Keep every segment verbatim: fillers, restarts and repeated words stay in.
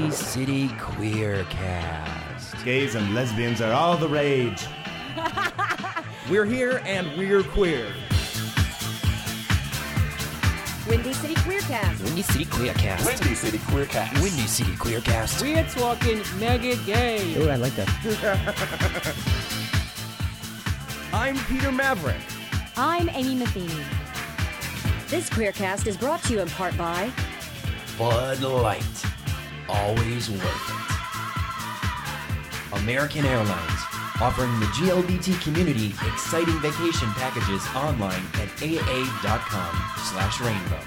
Windy City Queercast. Gays and lesbians are all the rage. We're here and we're queer. Windy City Queercast. Windy City Queercast. Windy City Queercast. Windy City Queercast. We're talking mega gay. Oh, I like that. I'm Peter Maverick. I'm Amy Matheny. This Queercast is brought to you in part by Bud Light. Always worth it. American Airlines. Offering the G L B T community exciting vacation packages online at aa.com slash rainbow.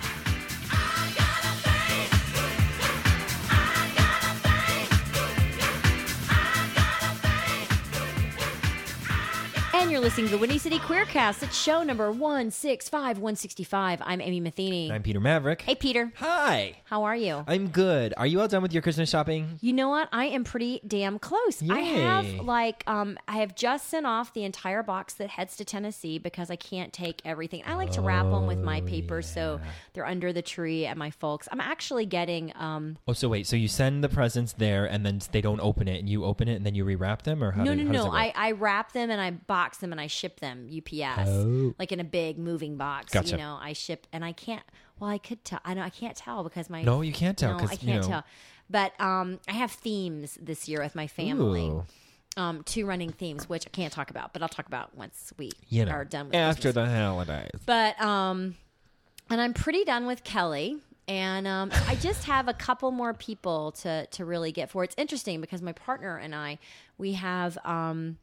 And you're listening to the Windy City Queercast. It's show number one sixty-five, one sixty-five. I'm Amy Matheny. I'm Peter Maverick. Hey, Peter. Hi. How are you? I'm good. Are you all done with your Christmas shopping? You know what? I am pretty damn close. I Yay. have like um I have just sent off the entire box that heads to Tennessee because I can't take everything. I like to wrap them with my papers so they're under the tree at my folks. I'm actually getting um Oh, so wait. So you send the presents there and then they don't open it and you open it and then you rewrap them? Or how No, do, no, how does no. it work? I, I wrap them and I box them and I ship them U P S, Oh. like in a big moving box. Gotcha. You know, I ship and I can't. Well, I could tell. I know I can't tell because my No, you can't tell No, 'cause, I you can't know. tell. But um, I have themes this year with my family. Ooh. Um, two running themes, which I can't talk about, but I'll talk about once we You know, are done with after Christmas. the holidays. But um, and I'm pretty done with Kelly. And um, I just have a couple more people to to really get for. It's interesting because my partner and I, we have um,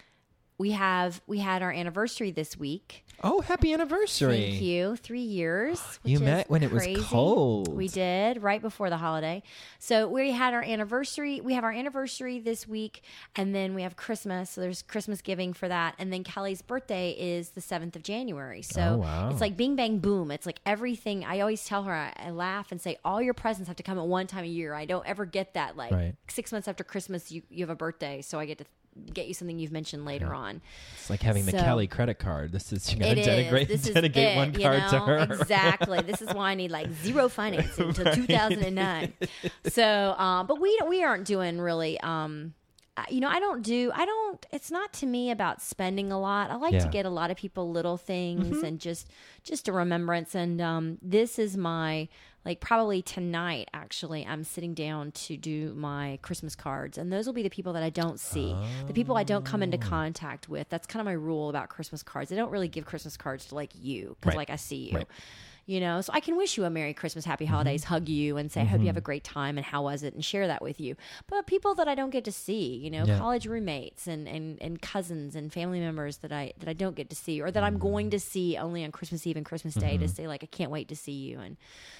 we have we had our anniversary this week. Oh, happy anniversary. Thank you. Three years. Which You is met when it was crazy. cold. We did, right before the holiday. So we had our anniversary. We have our anniversary this week, and then we have Christmas. So there's Christmas giving for that. And then Kelly's birthday is the seventh of January. So Oh, wow. it's like bing, bang, boom. It's like everything. I always tell her, I, I laugh and say, all your presents have to come at one time a year. I don't ever get that. Like Right. six months after Christmas, you, you have a birthday. So I get to get you something you've mentioned later on. It's like having the So- Kelly credit card. This is, you got It to is. dedicate, This is dedicate it, one you card to know? her. Exactly. This is why I need like zero financing until two thousand nine. So, um, but we we aren't doing really. Um, uh, you know, I don't do. I don't. It's not to me about spending a lot. I like Yeah. to get a lot of people little things Mm-hmm. and just just a remembrance. And um, this is my. Like probably tonight, actually, I'm sitting down to do my Christmas cards, and those will be the people that I don't see, the people I don't come into contact with. That's kind of my rule about Christmas cards. I don't really give Christmas cards to like you because Right. like I see you, Right. you know. So I can wish you a Merry Christmas, Happy Holidays, hug you, and say I hope you have a great time and how was it, and share that with you. But people that I don't get to see, you know, Yeah. college roommates and, and, and cousins and family members that I that I don't get to see, or that I'm going to see only on Christmas Eve and Christmas Day to say like I can't wait to see you. And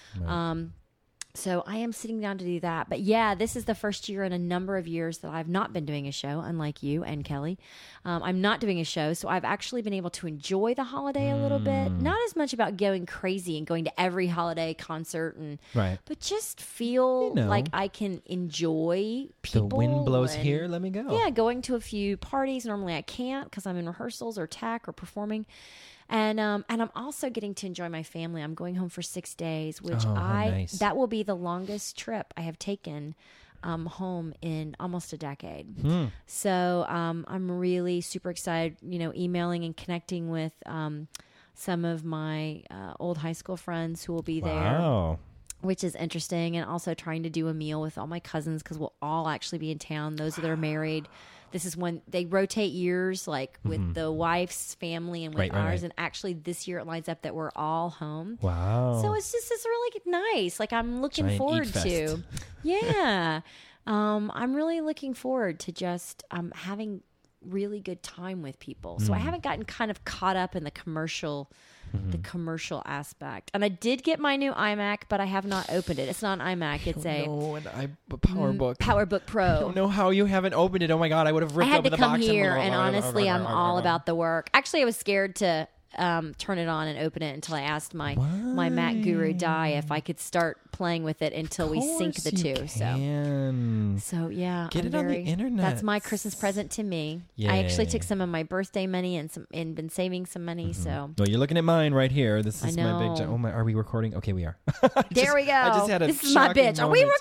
um, so I am sitting down to do that. But yeah, this is the first year in a number of years that I've not been doing a show, unlike you and Kelly. Um, I'm not doing a show, so I've actually been able to enjoy the holiday a little bit. Not as much about going crazy and going to every holiday concert, and Right. but just feel You know. like I can enjoy people. The wind blows and- here, let me go. Yeah, going to a few parties. Normally I can't because I'm in rehearsals or tech or performing. And um and I'm also getting to enjoy my family. I'm going home for six days, which Oh, how I nice. that will be the longest trip I have taken um home in almost a decade. Hmm. So um I'm really super excited, you know, emailing and connecting with um some of my uh, old high school friends who will be there, Wow. which is interesting, and also trying to do a meal with all my cousins because we'll all actually be in town. Those that are married. This is when they rotate years, like with the wife's family and with Right, right, ours. right. And actually, this year it lines up that we're all home. Wow. So it's just it's really nice. Like I'm looking Giant forward eat fest. to. Yeah, um, I'm really looking forward to just um, having really good time with people. So I haven't gotten kind of caught up in the commercial. The commercial aspect, and I did get my new iMac, but I have not opened it. It's not an iMac; it's a No, and I a PowerBook. PowerBook I Pro. don't know how you haven't opened it. Oh my god, I would have I ripped had open to the come box here, and, and honestly, I'm all about the work. Actually, I was scared to um, turn it on and open it until I asked my my Mac guru Di if I could start playing with it until we sync the two. So. Can. So yeah, Get I'm it on the very- internet. That's my Christmas present to me. I actually Yay. took some of my birthday money and some and been saving some money. Mm-hmm. So Well, you're looking at mine right here. This I is my big. know. jo- Oh my, are we recording? Okay, we are. I there just- we go. I just had a this is my shocking bitch. Are we moment. recording?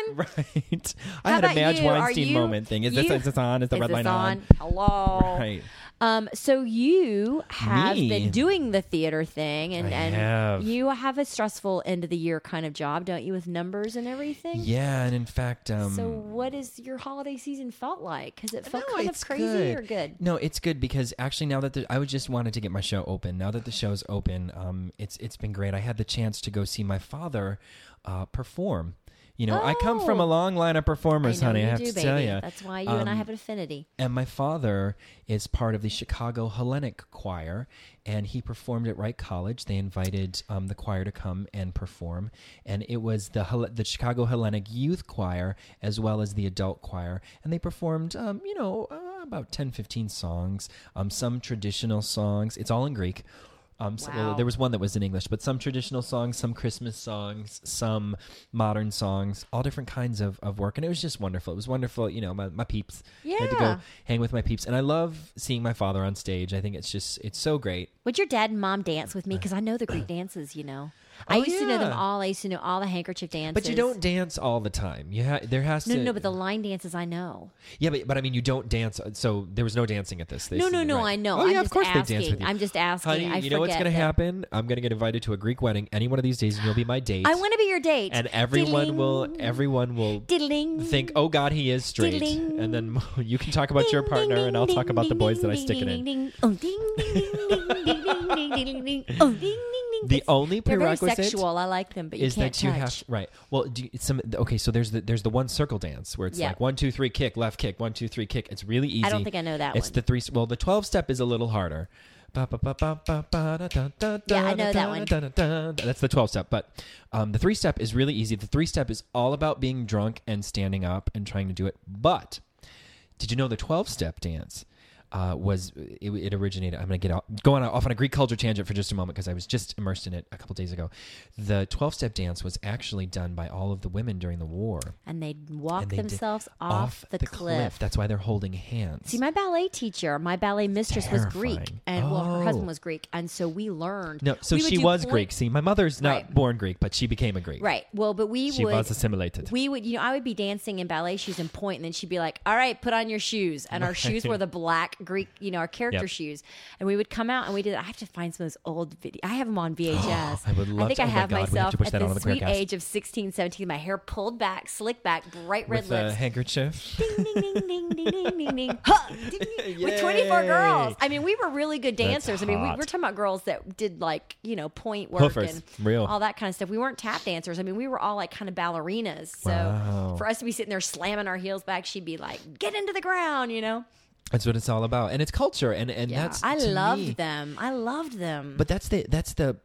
on? Right. I How had a about Madge you? Are Weinstein you- moment thing. Is this, you- is this on? Is the Is red this light on? Hello. Right. Um, so you have Me? been doing the theater thing, and, I and have. you have a stressful end of the year kind of job, don't you, with numbers and everything? Yeah, and in fact, um, So what has your holiday season felt like? Has it felt no, kind it's of crazy good. or good? No, it's good because actually now that the, I was just wanted to get my show open. Now that the show's open, um, it's it's been great. I had the chance to go see my father uh, perform. You know, I come from a Oh. long line of performers, I know honey. you I have do, to baby. tell you. That's why you and I Um, have an affinity. And my father is part of the Chicago Hellenic Choir, and he performed at Wright College. They invited um, the choir to come and perform, and it was the Hel- the Chicago Hellenic Youth Choir as well as the adult choir, and they performed, um, you know, uh, about ten, fifteen songs, um, some traditional songs. It's all in Greek. Um, so, well, Wow. there was one that was in English, but some traditional songs, some Christmas songs, some modern songs, all different kinds of, of work. And it was just wonderful. It was wonderful. You know, my, my peeps. I had to Yeah. go hang with my peeps. And I love seeing my father on stage. I think it's just, it's so great. Would your dad and mom dance with me? Because I know the Greek dances, you know. I Oh, used to know them yeah. all. I used to know all the handkerchief dances. But you don't dance all the time. You ha- there has No, to. no, but the line dances I know. Yeah, but, but I mean, you don't dance. So there was no dancing at this. this No, no, season, no, right? I know. Oh, I'm yeah, just of course asking. they dance with you. I'm just asking. Honey, I you know what's forget going to that- happen? I'm going to get invited to a Greek wedding any one of these days, and you'll be my date. I want to be your date. and everyone will Diddling. everyone will Diddling. think, oh God, he is straight, Diddling. and then you can talk about your Ding, partner, ding, and I'll ding, talk about the ding, boys ding, that I ding, stick it ding, in. ding, ding. Oh, ding, ding, ding, ding, ding, ding, ding, ding, ding. Oh, ding, ding, ding. The It's- only They're very prerequisite sexual. I like them, but you is can't that you touch. have right. Well, do you, some okay. So there's the there's the one circle dance where it's Yeah. like one two three kick, left kick, one two three kick. It's really easy. I don't think I know that It's one. the three. Well, the twelve step is a little harder. Ba, ba, ba, ba, ba, ba, da, da, da, Yeah, I da, know da, that one. da, da, da, da. That's the twelve step. But um, the three step is really easy. The three step is all about being drunk and standing up and trying to do it. But did you know the twelve step dance uh, was it, it originated? I'm going to get off, go on off on a Greek culture tangent for just a moment because I was just immersed in it a couple days ago. The twelve step dance was actually done by all of the women during the war. And they'd walk And they did- themselves off, the, cliff. That's why they're holding hands. See, my ballet teacher, my ballet mistress was Greek, Terrifying. and well, her Oh. husband was Greek, and so we learned. no, so we would she do was point- Greek. See, my mother's not Right. born Greek, but she became a Greek. Right. Well, but we She would. was assimilated. We would, you know, I would be dancing in ballet shoes and point, and then she'd be like, "All right, put on your shoes," and our shoes were the black Greek, you know, our character Yep. shoes, and we would come out and we did. I have to find some of those old video. I have them on V H S. I would love I think to- I oh my have God, we have myself to push at that the onto the sweet Queercast. age of sixteen, seventeen. My hair pulled back, slicked back, bright red With a lips. handkerchief. Ding ding ding ding ding ding ding ding. Huh, ding, ding. With twenty-four Yay. girls. I mean, we were really good That's dancers. I mean, we hot. were talking about girls that did like, you know, point work Hoofers. and Real. all that kind of stuff. We weren't tap dancers. I mean, we were all like kind of ballerinas. So Wow. for us to be sitting there slamming our heels back, she'd be like, "Get into the ground," you know. That's what it's all about, and it's culture, and and Yeah, that's I to loved me- them. I loved them. But that's the that's the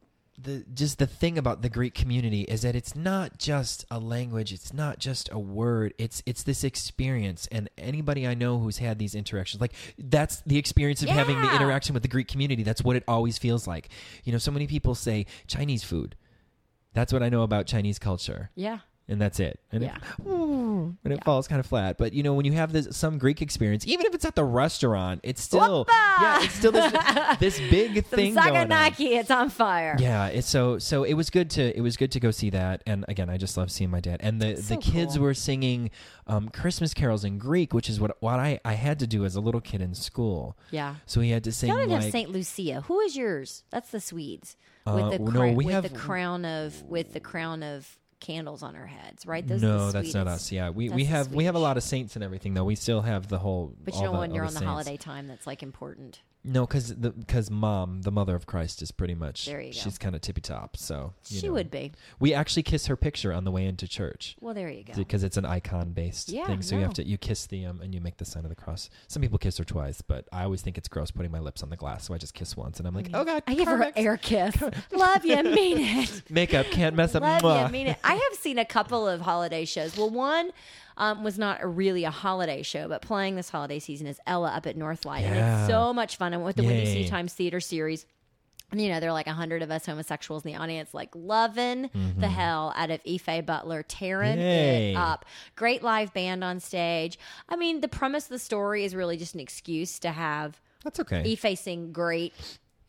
the just the thing about the Greek community is that it's not just a language, it's not just a word, it's it's this experience. And anybody I know who's had these interactions, like that's the experience of having the Yeah. interaction with the Greek community. That's what it always feels like. You know, so many people say Chinese food. That's what I know about Chinese culture. yeah. And that's it. And Yeah. it, and it Yeah. falls kind of flat. But you know, when you have this some Greek experience, even if it's at the restaurant, it's still Whoppa! yeah, it's still this, this big Some thing going on. Saganaki, it's on fire. Yeah, it's so so it was good to it was good to go see that. And again, I just love seeing my dad. And the, So the kids cool. were singing um, Christmas carols in Greek, which is what what I, I had to do as a little kid in school. Yeah. So we had to sing Y'all didn't like have Saint Lucia. Who is yours? That's the Swedes Uh, with the no, cra- we with have- the crown of with the crown of candles on our heads, right? Those no, are the that's not Swedes. us. Yeah, we, That's we the have we have a Swedish. lot of saints and everything though. We still have the whole. But all you know the, when all you're the on the saints. holiday time, that's like important. No, because the because mom, the mother of Christ, is pretty much. There you go. She's kind of tippy top. So you She know. would be. We actually kiss her picture on the way into church. Well, there you go. Because it's an icon based Yeah, thing, so you have no. to you kiss the um and you make the sign of the cross. Some people kiss her twice, but I always think it's gross putting my lips on the glass, so I just kiss once, and I'm like, oh god, I give her an Carmex. air kiss. Love you, mean it. Makeup can't mess up. Love Mwah. you, mean it. I have seen a couple of holiday shows. Well, one um, was not a, really a holiday show, but playing this holiday season is Ella up at Northlight, and Yeah. it's so much fun. I went with the Windy Yay. City Times Theater Series. And, you know, there are like a hundred of us homosexuals in the audience, like loving the hell out of Ife Butler, tearing Yay. it up. Great live band on stage. I mean, the premise of the story is really just an excuse to have That's okay. Ife sing great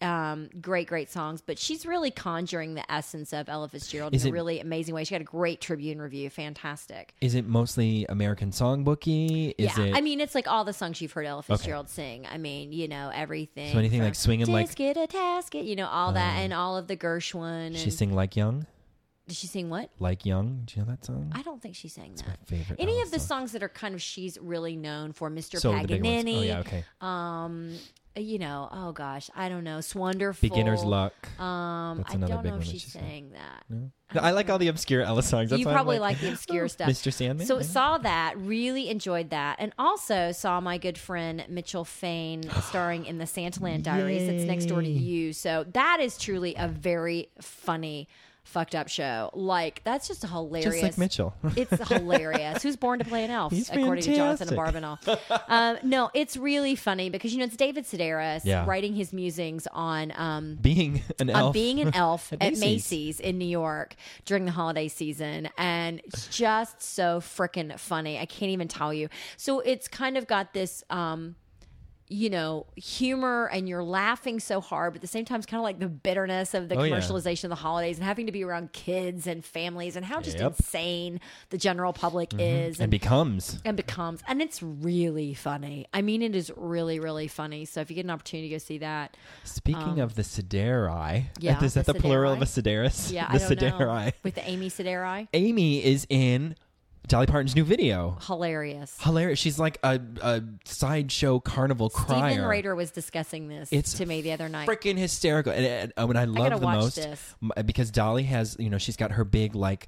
Um, great, great songs. But she's really conjuring the essence of Ella Fitzgerald Is in it- a really amazing way. She got a great Tribune review. Fantastic. Is it mostly American Songbooky? Is yeah, it I mean, it's like all the songs you've heard Ella Fitzgerald sing. I mean, you know, everything. So anything from like Swingin' Like- Tisket a Tasket, you know, all that, and all of the Gershwin. And she sing Like Young? did she sing what? Like Young? Do you know that song? I don't think she sang It's that. my favorite. Any Ella of the song. songs that are kind of she's really known for, Mister So the big ones. Paganini. Oh yeah, okay. Um, you know, oh gosh, I don't know. Swonderful. Beginner's Luck. Um, That's I another don't big know one if that she she sang. sang that. No? I like all the obscure Ella songs. That's You why I'm probably like, like the obscure stuff. Mister Sandman. So yeah. saw that, really enjoyed that, and also saw my good friend Mitchell Fain starring in the Santaland Diaries. That's next door to Yay. you. So that is truly a very funny, fucked up show. Like that's just a hilarious. Just like Mitchell. It's hilarious. Who's born to play an elf? He's according to Jonathan fantastic. Barbanel. um, no, it's really funny because you know it's David Sedaris Yeah. writing his musings on. Um, Being an on elf. being an elf At at Macy's. Macy's in New York during the holiday season. And it's just so freaking funny. I can't even tell you. So it's kind of got this, um, you know, humor and you're laughing so hard, but at the same time, it's kind of like the bitterness of the Oh, yeah. commercialization of the holidays and having to be around kids and families and how just Yep. insane the general public is. and becomes. and becomes, and it's really funny. I mean, it is really, really funny. So if you get an opportunity to go see that, Speaking of the Sederi, yeah, is that the the, plural Sederi. of a Sedaris? yeah, the I don't know. Sederi. With the Amy Sedaris, Amy is in Dolly Parton's new video. hilarious. Hilarious. She's like a, a sideshow carnival crier. Stephen Rader was discussing this It's to me the other night. Freaking hysterical. And, and, and what I love gotta the watch most this. m- because Dolly has, you know, she's got her big like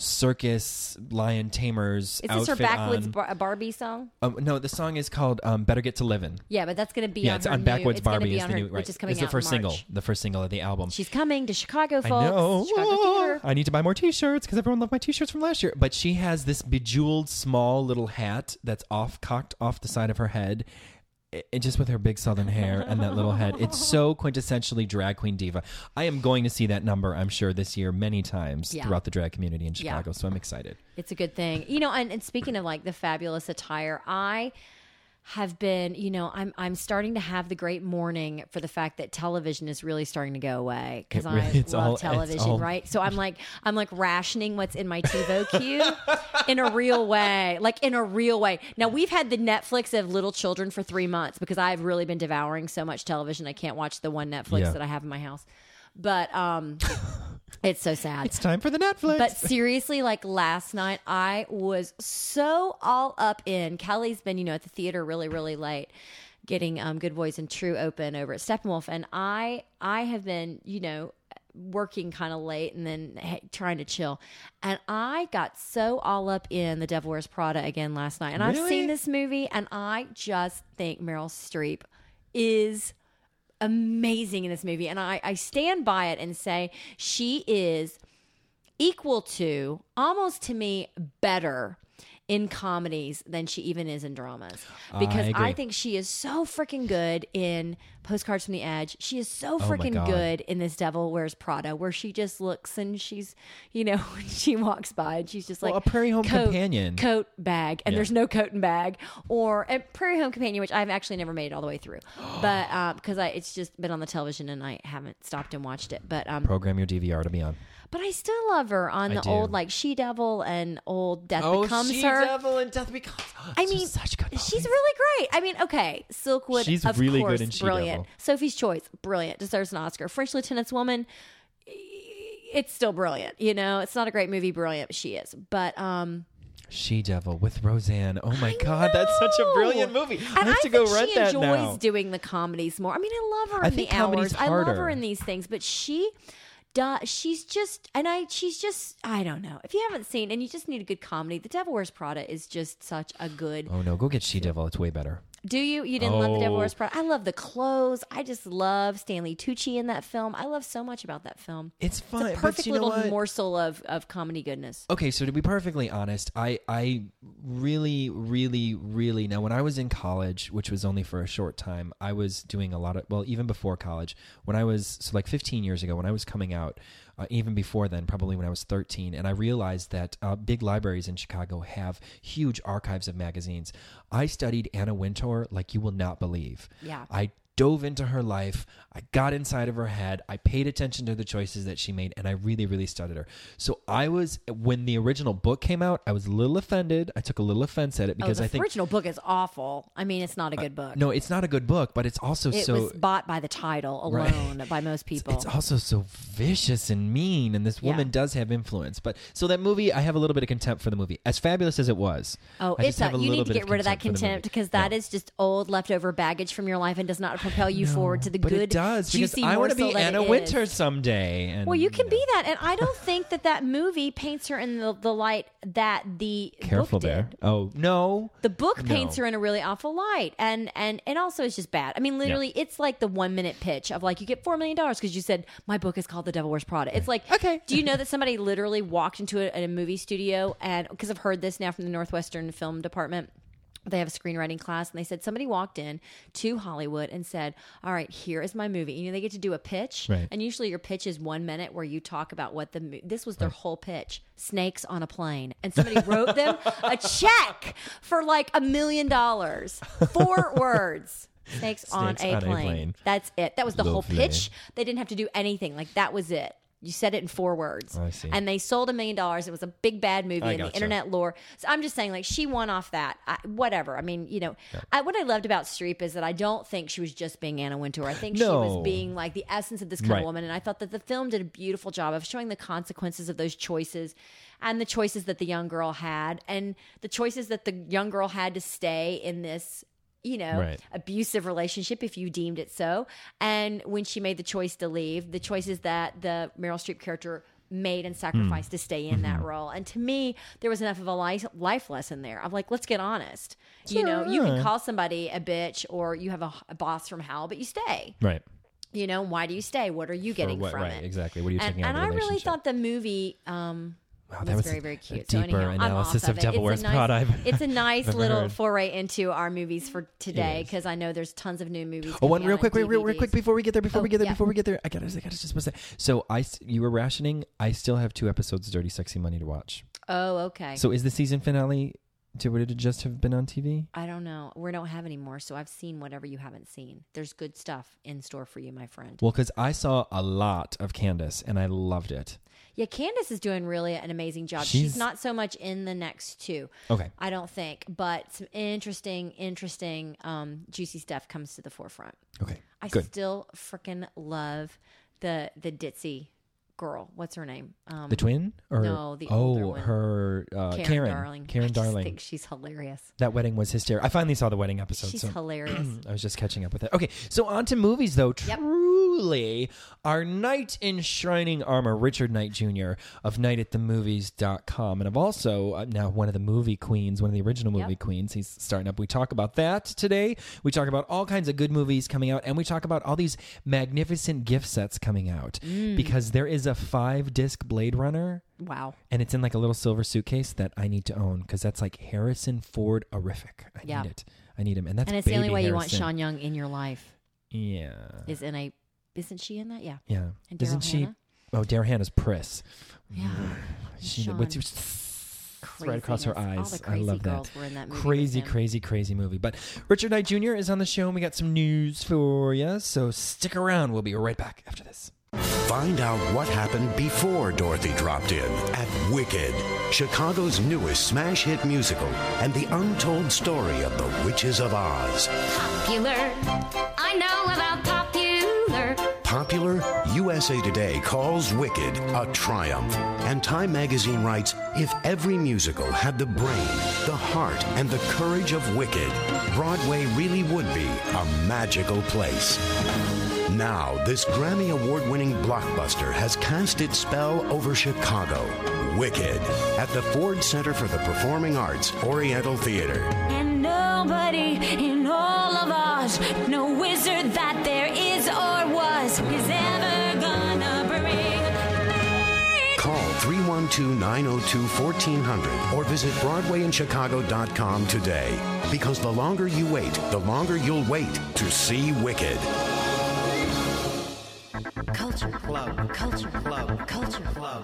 circus lion tamers Is this her outfit Backwoods on. Bar- Barbie song? Um, no, the song is called um, "Better Get to Livin'." Yeah, but that's going to be Yeah, on it's her on new, Backwoods it's gonna Barbie be is on the her, new right. which is coming It's the out first in single, March. the first single of the album. She's coming to Chicago, I folks. know. Chicago Theater. I need to buy more T-shirts because everyone loved my T-shirts from last year. But she has this bejeweled small little hat that's off cocked off the side of her head. It, it- just with her big southern hair and that little head. It's so quintessentially drag queen diva. I am going to see that number, I'm sure, this year many times Yeah. throughout the drag community in Yeah. Chicago. So I'm excited. It's a good thing. You know, and, and speaking of like the fabulous attire, I have been, you know, I'm I'm starting to have the great mourning for the fact that television is really starting to go away because It really- I it's love all- it's television, all- right? So I'm like I'm like rationing what's in my TiVo queue in a real way, like in a real way. Now we've had the Netflix of little children for three months because I've really been devouring so much television. I can't watch the one Netflix Yeah. that I have in my house, but um, it's so sad. It's time for the Netflix. But seriously, like last night, I was so all up in. Kelly's been, you know, at the theater really, really late, getting um, Good Boys and True open over at Steppenwolf, and I, I have been, you know, working kind of late and then hey, trying to chill, and I got so all up in The Devil Wears Prada again last night, and I've Really? seen this movie, and I just think Meryl Streep is amazing in this movie, and I, I stand by it and say she is equal to, almost to me, better in comedies than she even is in dramas. Because I I, agree. think she is so freaking good in Postcards from the Edge. She is so my freaking God. good in This Devil Wears Prada, where she just looks and she's, you know, when she walks by and she's just like Well, a Prairie Home coat, Companion. coat, bag, and Yeah. there's no coat and bag, or a Prairie Home Companion, which I've actually never made it all the way through, but um, because I it's just been on the television and I haven't stopped and watched it. But um, Program your D V R to be on. but I still love her on I the do. old like She Devil and old Death Becomes Her. Devil and Death Becomes. I mean, such good. she's movies. really great. I mean, okay, Silkwood, She's of really good course, in She brilliant. Devil. Sophie's Choice, brilliant, deserves an Oscar. French Lieutenant's Woman, it's still brilliant. You know, it's not a great movie, brilliant, but she is. But um, She Devil with Roseanne. Oh my I God, that's such a know. brilliant movie. I And have to go think rent she that enjoys now. doing the comedies more. I mean, I love her I in think the comedy's hours. I love her harder. in these things, but she does. She's just, and I, she's just, I don't know. If you haven't seen, and you just need a good comedy, The Devil Wears Prada is just such a good. Oh no, go get She Devil. It's way better. Do you? You didn't love The Devil Oh. Wears Prada? I love the clothes. I just love Stanley Tucci in that film. I love so much about that film. It's fun. It's a but perfect you know little what? morsel of, of comedy goodness. Okay, so to be perfectly honest, I I really, really, really now when I was in college, which was only for a short time, I was doing a lot of well, even before college, when I was so like fifteen years ago, when I was coming out, uh, even before then, probably when I was thirteen, and I realized that uh, big libraries in Chicago have huge archives of magazines. I studied Anna Wintour like you will not believe. Yeah. I dove into her life. I got inside of her head. I paid attention to the choices that she made, and I really, really studied her. So I was, when the original book came out, I was a little offended. I took a little offense at it because oh, the I think original book is awful. I mean, it's not a good book. Uh, no, it's not a good book, but it's also it so... It was bought by the title alone right. by most people. It's, it's also so vicious and mean, and this woman Yeah. does have influence. But so that movie, I have a little bit of contempt for the movie. As fabulous as it was. Oh, I it's just have a, a you little need to bit get of rid of that for the movie. contempt because that No. is just old leftover baggage from your life and does not propel you No, forward to the but good, it does, because juicy I want to morsel be that Anna it Winter is. someday. And, Well, you can know. be that, and I don't think that that movie paints her in the, the light that the Careful book there. did. Oh, no. The book No. paints her in a really awful light, and and and also it's just bad. I mean, literally, it's like the one minute pitch of like you get four million dollars because you said my book is called The Devil Wears Prada. It's like, Okay. do you know that somebody literally walked into a, a movie studio and because I've heard this now from the Northwestern Film Department. They have a screenwriting class, and they said somebody walked in to Hollywood and said, all right, here is my movie. And, you know, they get to do a pitch. Right. And usually your pitch is one minute where you talk about what the mo- this was their whole pitch. Snakes on a plane. And somebody wrote them a check for like a million dollars. Four words. Snakes, on, Snakes a, on a plane. plane. That's it. That was the whole Lovely. pitch. They didn't have to do anything. Like, that was it. You said it in four words. I see. And they sold a million dollars. It was a big bad movie I in the gotcha. internet lore. So I'm just saying, like, she won off that. I, whatever. I mean, you know, I, what I loved about Streep is that I don't think she was just being Anna Wintour. I think she No. was being like the essence of this kind Right. of woman. And I thought that the film did a beautiful job of showing the consequences of those choices and the choices that the young girl had and the choices that the young girl had to stay in this, you know, Right. abusive relationship if you deemed it so. And when she made the choice to leave, the choices that the Meryl Streep character made and sacrificed to stay in that role. And to me, there was enough of a life, life lesson there. I'm like, let's get honest. You know, you can call somebody a bitch or you have a, a boss from hell, but you stay. Right. You know, why do you stay? What are you getting what- from right, it? exactly. What are you and, taking out and of the I really relationship? thought the movie um, Wow, was, that was very, a- very a cute. So deeper anyhow, I'm analysis off of it. Devil It's a Wears nice- Prada I've It's a nice ever little heard. foray into our movies for today is. because I know there's tons of new movies. Oh, one coming real out quick, on wait, real, real quick D V Ds. before we get there, before Oh, we get there, yeah. before we get there, I gotta, I gotta just say. So I, s- you were rationing. I still have two episodes of Dirty Sexy Money to watch. Oh, okay. So is the season finale? To, would it just have been on T V? I don't know. We don't have any more, so I've seen whatever you haven't seen. There's good stuff in store for you, my friend. Well, because I saw a lot of Candace and I loved it. Yeah, Candace is doing really an amazing job. She's- She's, not so much in the next two. Okay. I don't think, but some interesting, interesting, um, juicy stuff comes to the forefront. Okay. I Good. still freaking love the the ditzy girl. What's her name? Um, The twin? Or no, the oh, older one. her uh, Karen, Karen. Darling. Karen I just Darling. think she's hilarious. That wedding was hysterical. I finally saw the wedding episode. She's so hilarious. I was just catching up with it. Okay, so on to movies, though. Yep. Truly, our knight in shining armor, Richard Knight Junior of night at the movies dot com, and of also uh, now one of the movie queens, one of the original movie Yep. queens. He's starting up. We talk about that today. We talk about all kinds of good movies coming out, and we talk about all these magnificent gift sets coming out Mm. because there is a five-disc Blade Runner. Wow. And it's in like a little silver suitcase that I need to own because that's like Harrison Ford horrific. I Yeah. need it. I need him, and that's And it's the only baby way you want Harrison. Sean Young in your life Yeah, is in a. Isn't she in that? Yeah. yeah. And Isn't Daryl she? Hannah? Oh, Daryl Hannah's Priss. Yeah. She Sean. what's it's right across her Craziness. All eyes. the I crazy love that. girls were in that movie with Crazy, him. crazy, crazy movie. But Richard Knight Junior is on the show, and we got some news for you. So stick around. We'll be right back after this. Find out what happened before Dorothy dropped in at Wicked, Chicago's newest smash hit musical, and the untold story of the Witches of Oz. Popular. I know about popular. Popular, U S A Today calls Wicked a triumph. And Time magazine writes, if every musical had the brain, the heart, and the courage of Wicked, Broadway really would be a magical place. Now, this Grammy Award-winning blockbuster has cast its spell over Chicago. Wicked, at the Ford Center for the Performing Arts, Oriental Theater. And nobody in all of Oz, no wizard that there is or was, is ever gonna bring me. Call three one two, nine oh two, one four hundred or visit broadway in chicago dot com today. Because the longer you wait, the longer you'll wait to see Wicked. Culture Club. Culture Club. Culture Club.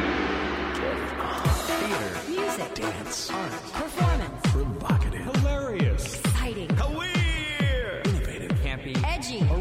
Theater, Music. dance, Art. Performance. provocative, hilarious, Exciting. weird, innovative, Campy. Edgy.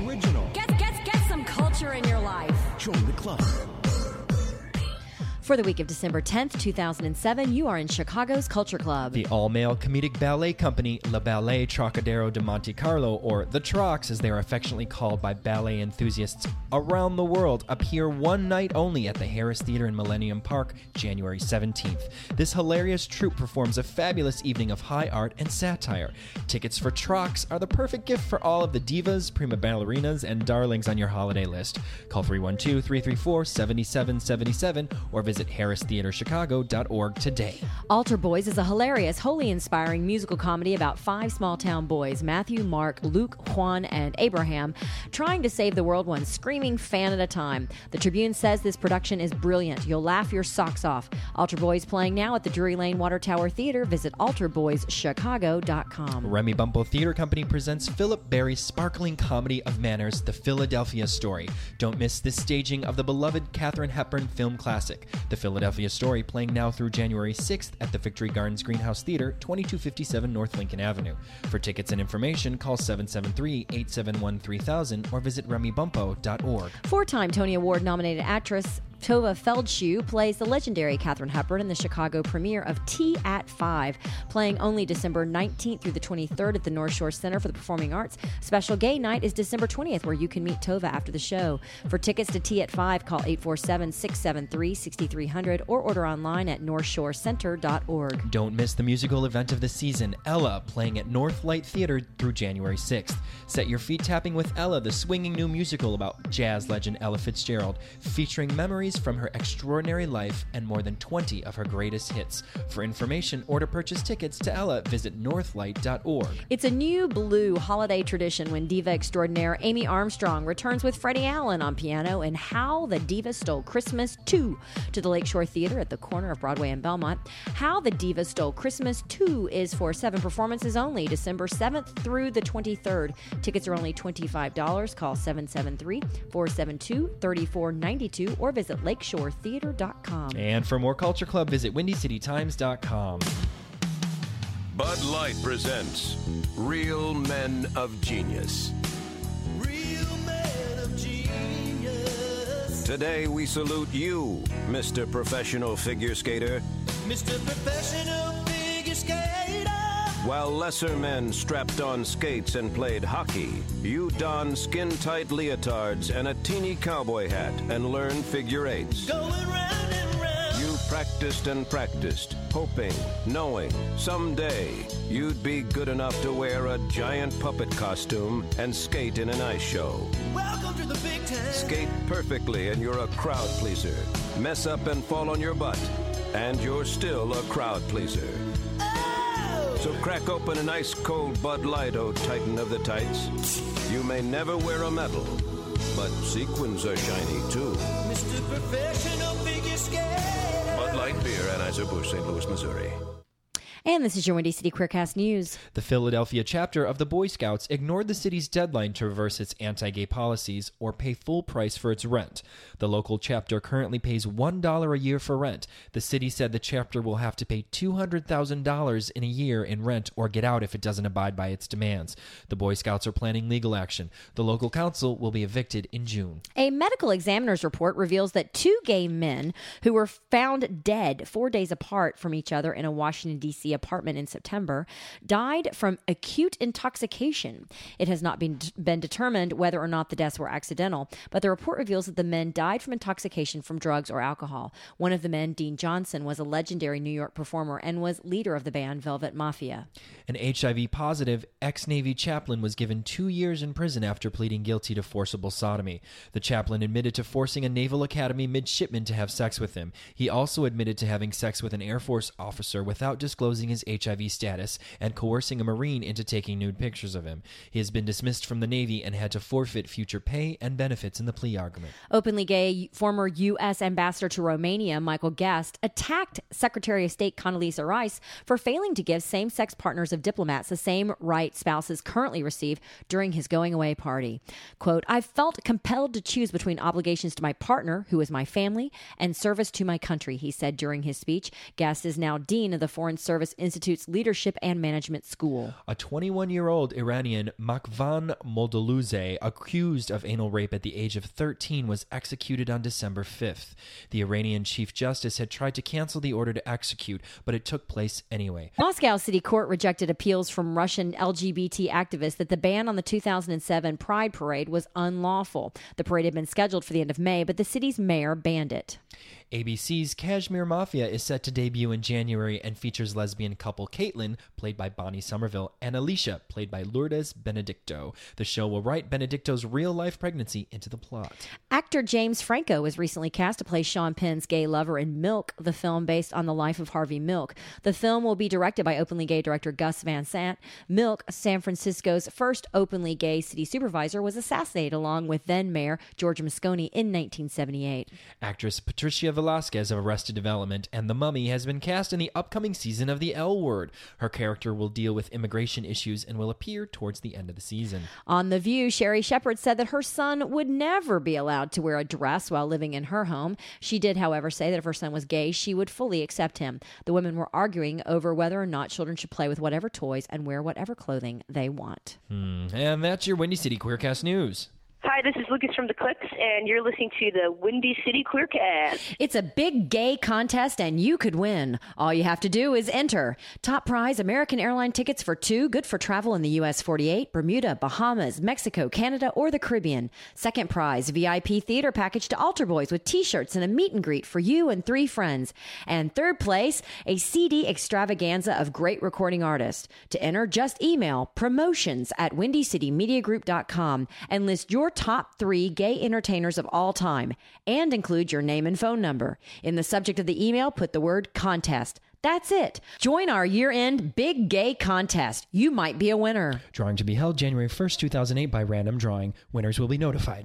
For the week of December tenth, two thousand seven, you are in Chicago's Culture Club. The all-male comedic ballet company La Ballet Trocadero de Monte Carlo, or the Trocs as they are affectionately called by ballet enthusiasts around the world, appear one night only at the Harris Theater in Millennium Park, January seventeenth. This hilarious troupe performs a fabulous evening of high art and satire. Tickets for Trocs are the perfect gift for all of the divas, prima ballerinas, and darlings on your holiday list. Call three one two, three three four, seven seven seven seven or visit harris theater chicago dot org today. Altar Boys is a hilarious, wholly inspiring musical comedy about five small-town boys, Matthew, Mark, Luke, Juan, and Abraham, trying to save the world one screaming fan at a time. The Tribune says this production is brilliant. You'll laugh your socks off. Altar Boys playing now at the Drury Lane Water Tower Theater. Visit altar boys chicago dot com. Remy Bumpo Theater Company presents Philip Barry's sparkling comedy of manners, The Philadelphia Story. Don't miss this staging of the beloved Katharine Hepburn film classic. The Philadelphia Story, playing now through January sixth at the Victory Gardens Greenhouse Theater, twenty-two fifty-seven North Lincoln Avenue. For tickets and information, call seven seven three, eight seven one, three thousand or visit remy bumpo dot org. Four-time Tony Award-nominated actress Tova Feldshuh plays the legendary Katharine Hepburn in the Chicago premiere of Tea at Five, playing only December nineteenth through the twenty-third at the North Shore Center for the Performing Arts. Special gay night is December twentieth, where you can meet Tova after the show. For tickets to Tea at Five, call eight four seven, six seven three, six three zero zero or order online at north shore center dot org. Don't miss the musical event of the season, Ella, playing at North Light Theater through January sixth. Set your feet tapping with Ella, the swinging new musical about jazz legend Ella Fitzgerald, featuring memories from her extraordinary life and more than twenty of her greatest hits. For information or to purchase tickets to Ella, visit northlight dot org. It's a new blue holiday tradition when diva extraordinaire Amy Armstrong returns with Freddie Allen on piano in How the Diva Stole Christmas two to the Lakeshore Theater at the corner of Broadway and Belmont. How the Diva Stole Christmas two is for seven performances only, December seventh through the twenty-third. Tickets are only twenty-five dollars. Call seven seven three, four seven two, three four nine two or visit lakeshore theater dot com. And for more Culture Club, visit windy city times dot com. Bud Light presents Real Men of Genius. Real Men of Genius. Today we salute you, Mister Professional Figure Skater. Mister Professional Figure Skater. While lesser men strapped on skates and played hockey, you don skin-tight leotards and a teeny cowboy hat and learn figure eights. Going round and round. You practiced and practiced, hoping, knowing, someday you'd be good enough to wear a giant puppet costume and skate in an ice show. Welcome to the big time. Skate perfectly and you're a crowd pleaser. Mess up and fall on your butt, and you're still a crowd pleaser. So crack open an ice-cold Bud Light, oh Titan of the Tights. You may never wear a medal, but sequins are shiny too. Mister Professional Figure Skater. Bud Light Beer, Anheuser-Busch, Saint Louis, Missouri. And this is your Windy City Queercast News. The Philadelphia chapter of the Boy Scouts ignored the city's deadline to reverse its anti-gay policies or pay full price for its rent. The local chapter currently pays one dollar a year for rent. The city said the chapter will have to pay two hundred thousand dollars in a year in rent or get out if it doesn't abide by its demands. The Boy Scouts are planning legal action. The local council will be evicted in June. A medical examiner's report reveals that two gay men who were found dead four days apart from each other in a Washington, D C apartment in September died from acute intoxication. It has not been, been determined whether or not the deaths were accidental, but the report reveals that the men died from intoxication from drugs or alcohol. One of the men, Dean Johnson, was a legendary New York performer and was leader of the band Velvet Mafia. An H I V-positive ex-Navy chaplain was given two years in prison after pleading guilty to forcible sodomy. The chaplain admitted to forcing a Naval Academy midshipman to have sex with him. He also admitted to having sex with an Air Force officer without disclosing his H I V status and coercing a Marine into taking nude pictures of him. He has been dismissed from the Navy and had to forfeit future pay and benefits in the plea argument. Openly gay former U S ambassador to Romania, Michael Guest, attacked Secretary of State Condoleezza Rice for failing to give same-sex partners of diplomats the same right spouses currently receive during his going-away party. Quote, "I felt compelled to choose between obligations to my partner, who is my family, and service to my country," he said during his speech. Guest is now Dean of the Foreign Service Paris Institute's Leadership and Management School. A twenty-one-year-old Iranian, Makvan Moldolouze, accused of anal rape at the age of thirteen, was executed on December fifth. The Iranian Chief Justice had tried to cancel the order to execute, but it took place anyway. Moscow City Court rejected appeals from Russian L G B T activists that the ban on the two thousand seven Pride Parade was unlawful. The parade had been scheduled for the end of May, but the city's mayor banned it. A B C's Kashmir Mafia is set to debut in January and features lesbian couple Caitlin, played by Bonnie Somerville, and Alicia, played by Lourdes Benedicto. The show will write Benedicto's real-life pregnancy into the plot. Actor James Franco was recently cast to play Sean Penn's gay lover in Milk, the film based on the life of Harvey Milk. The film will be directed by openly gay director Gus Van Sant. Milk, San Francisco's first openly gay city supervisor, was assassinated along with then-mayor George Moscone in nineteen seventy-eight. Actress Patricia Velasquez of Arrested Development and The Mummy has been cast in the upcoming season of The L Word. Her character will deal with immigration issues and will appear towards the end of the season. On The View, Sherry Shepard said that her son would never be allowed to wear a dress while living in her home. She did, however, say that if her son was gay, she would fully accept him. The women were arguing over whether or not children should play with whatever toys and wear whatever clothing they want. Hmm. And that's your Windy City Queercast News. Hi, this is Lucas from The Clicks, and you're listening to the Windy City Queercast. It's a big gay contest, and you could win. All you have to do is enter. Top prize, American Airline tickets for two, good for travel in the U S forty-eight, Bermuda, Bahamas, Mexico, Canada, or the Caribbean. Second prize, V I P theater package to Altar Boys with t-shirts and a meet and greet for you and three friends. And third place, a C D extravaganza of great recording artists. To enter, just email promotions at windy city media group dot com and list your top three gay entertainers of all time and include your name and phone number. In the subject of the email, put the word contest. That's it. Join our year-end big gay contest. You might be a winner. Drawing to be held January first, two thousand eight by random drawing. Winners will be notified.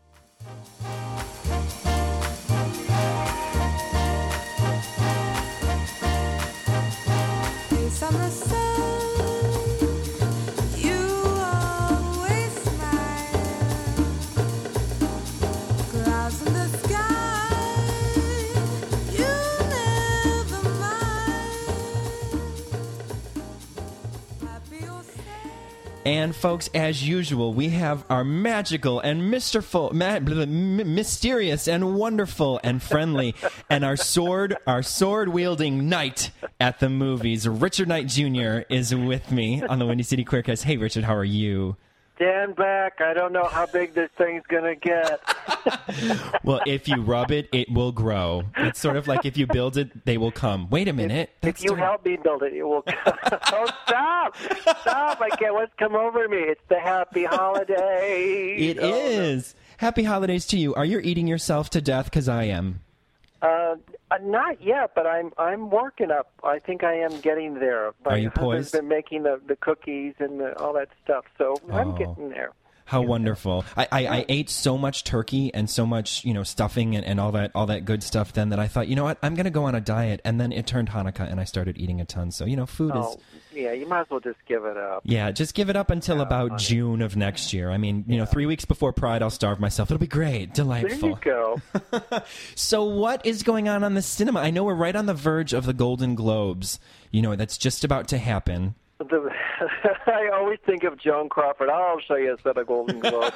And folks, as usual, we have our magical and misterful, ma- m- mysterious and wonderful and friendly, and our sword, our sword-wielding knight at the movies. Richard Knight Junior is with me on the Windy City Queercast. Hey, Richard, how are you? Stand back. I don't know how big this thing's going to get. Well, if you rub it, it will grow. It's sort of like if you build it, they will come. Wait a minute. If, if you help me build it, it will come. Oh, stop. Stop. I can't. What's come over me? It's the happy holiday. It oh, is. No. Happy holidays to you. Are you eating yourself to death? Because I am. Uh, not yet, but I'm I'm working up. I think I am getting there. My Are you poised? Been making the, the cookies and the, all that stuff, so oh. I'm getting there. How wonderful! I, I, I ate so much turkey and so much, you know, stuffing and, and all that all that good stuff. Then that I thought, you know what, I'm going to go on a diet. And then it turned Hanukkah, and I started eating a ton. So you know, food oh, is. Yeah, you might as well just give it up. Yeah, just give it up until yeah, about honey. June of next year. I mean, you yeah. know, three weeks before Pride, I'll starve myself. It'll be great, delightful. There you go. So what is going on on the cinema? I know we're right on the verge of the Golden Globes. You know, that's just about to happen. The, I always think of Joan Crawford. I'll show you a set of Golden Globes.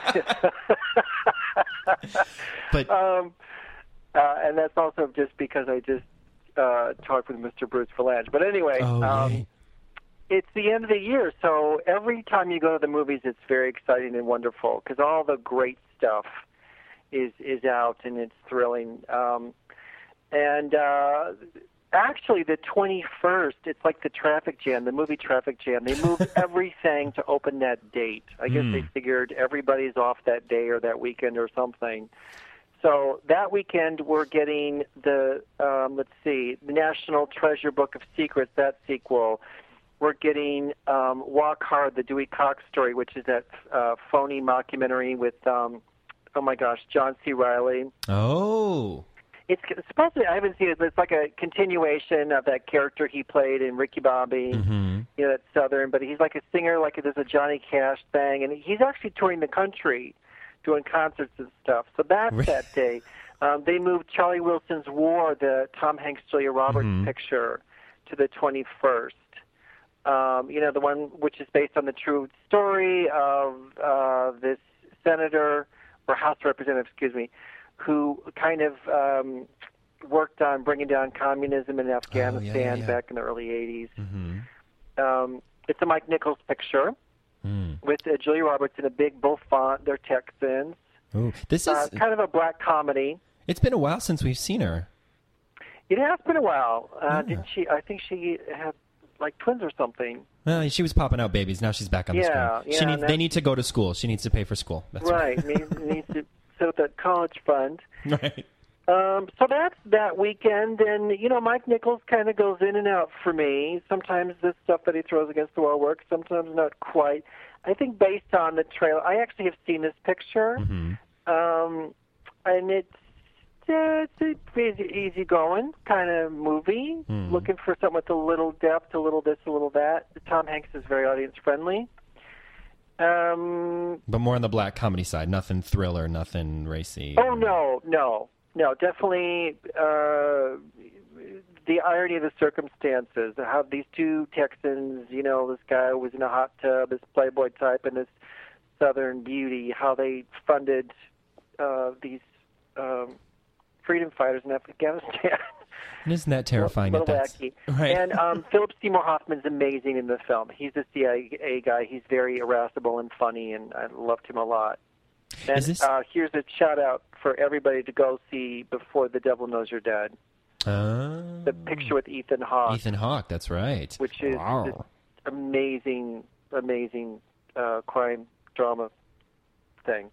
but um, uh, and that's also just because I just uh, talked with Mister Bruce Valanche. But anyway, oh, um, it's the end of the year, so every time you go to the movies, it's very exciting and wonderful because all the great stuff is is out and it's thrilling. Um, and uh, Actually, the twenty-first, it's like the traffic jam, the movie Traffic Jam. They moved everything to open that date. I guess mm. they figured everybody's off that day or that weekend or something. So that weekend, we're getting the, um, let's see, the National Treasure Book of Secrets, that sequel. We're getting um, Walk Hard, the Dewey Cox story, which is that uh, phony mockumentary with, um, oh my gosh, John C. Reilly. Oh. It's supposedly, I haven't seen it, but it's like a continuation of that character he played in Ricky Bobby, mm-hmm. you know, that's Southern, but he's like a singer, like there's a Johnny Cash thing, and he's actually touring the country, doing concerts and stuff. So that's that day. Um, they moved Charlie Wilson's War, the Tom Hanks, Julia Roberts mm-hmm. picture, to the twenty-first. Um, you know, the one which is based on the true story of uh, this senator, or House Representative, excuse me, who kind of um, worked on bringing down communism in Afghanistan oh, yeah, yeah, yeah. back in the early eighties. Mm-hmm. Um, it's a Mike Nichols picture mm. with uh, Julia Roberts in a big bold font. They're Texans. Ooh, this is uh, kind of a black comedy. It's been a while since we've seen her. It has been a while. Uh, Yeah. Didn't she? I think she had like twins or something. Well, she was popping out babies. Now she's back on the Yeah, screen. yeah, She needs, and they that's- need to go to school. She needs to pay for school. That's right. needs, needs to set up that college fund. Right. Um, so that's that weekend, and you know, Mike Nichols kind of goes in and out for me. Sometimes the stuff that he throws against the wall works, sometimes not quite. I think based on the trailer, I actually have seen this picture, Mm-hmm. um, and it's uh, it's a easy, easy going kind of movie. Mm. Looking for something with a little depth, a little this, a little that. Tom Hanks is very audience friendly. Um, But more on the black comedy side. Nothing thriller, nothing racy. Oh no, no, no! Definitely uh, the irony of the circumstances. How these two Texans, you know, this guy was in a hot tub, this playboy type, and this Southern beauty. How they funded uh, these um, freedom fighters in Afghanistan. And isn't that terrifying? A little that that's, wacky. right. And um, Philip Seymour Hoffman's amazing in the film. He's a C I A guy. He's very irascible and funny, and I loved him a lot. And Is this- uh, here's a shout out for everybody to go see Before the Devil Knows You're Dead. Oh. The picture with Ethan Hawke, Ethan Hawke, that's right. which is wow. this amazing, amazing uh, crime drama thing.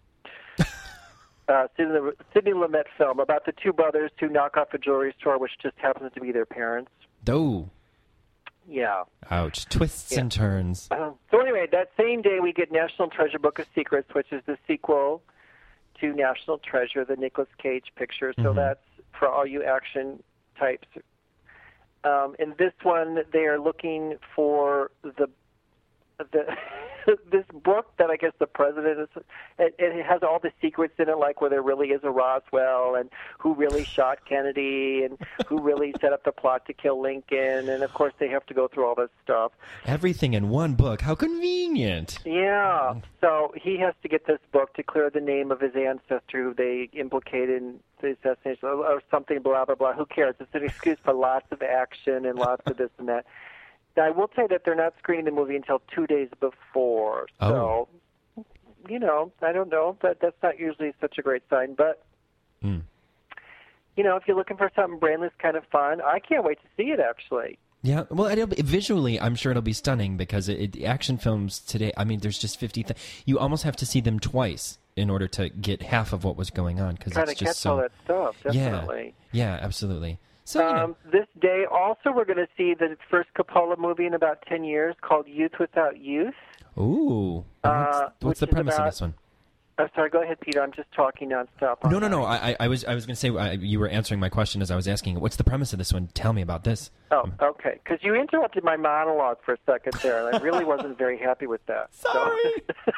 Uh, Sidney, Sidney Lumet film about the two brothers who knock off a jewelry store, which just happens to be their parents. Oh. Yeah. Ouch. Twists Yeah. and turns. Uh, so anyway, that same day we get National Treasure Book of Secrets, which is the sequel to National Treasure, the Nicolas Cage picture. So Mhm. that's for all you action types. Um, in this one, they are looking for the the this book that I guess the president is. It, it has all the secrets in it, like where there really is a Roswell, and who really shot Kennedy, and who really set up the plot to kill Lincoln, and of course they have to go through all this stuff. Everything in one book. How convenient. Yeah. So he has to get this book to clear the name of his ancestor who they implicated in the assassination or, or something, blah, blah, blah. Who cares? It's an excuse for lots of action and lots of this and that. Now, I will say that they're not screening the movie until two days before. So, Oh. you know, I don't know, but that's not usually such a great sign. But, Mm. you know, if you're looking for something brainless, kind of fun, I can't wait to see it, actually. Yeah, well, it'll be, visually, I'm sure it'll be stunning because it, it, action films today, I mean, there's just fifty th- you almost have to see them twice in order to get half of what was going on because Trying it's to just catch so... all that stuff, definitely. Yeah, yeah, absolutely. So, you know, Um, this day, also, we're going to see the first Coppola movie in about ten years called Youth Without Youth. ooh. And what's uh, what's which the is premise about- of this one? I'm sorry, go ahead, Peter. I'm just talking nonstop. No, no, no. I, I, I was, I was going to say uh, you were answering my question as I was asking. What's the premise of this one? Tell me about this. Oh, okay. Because you interrupted my monologue for a second there, and I really wasn't very happy with that. Sorry.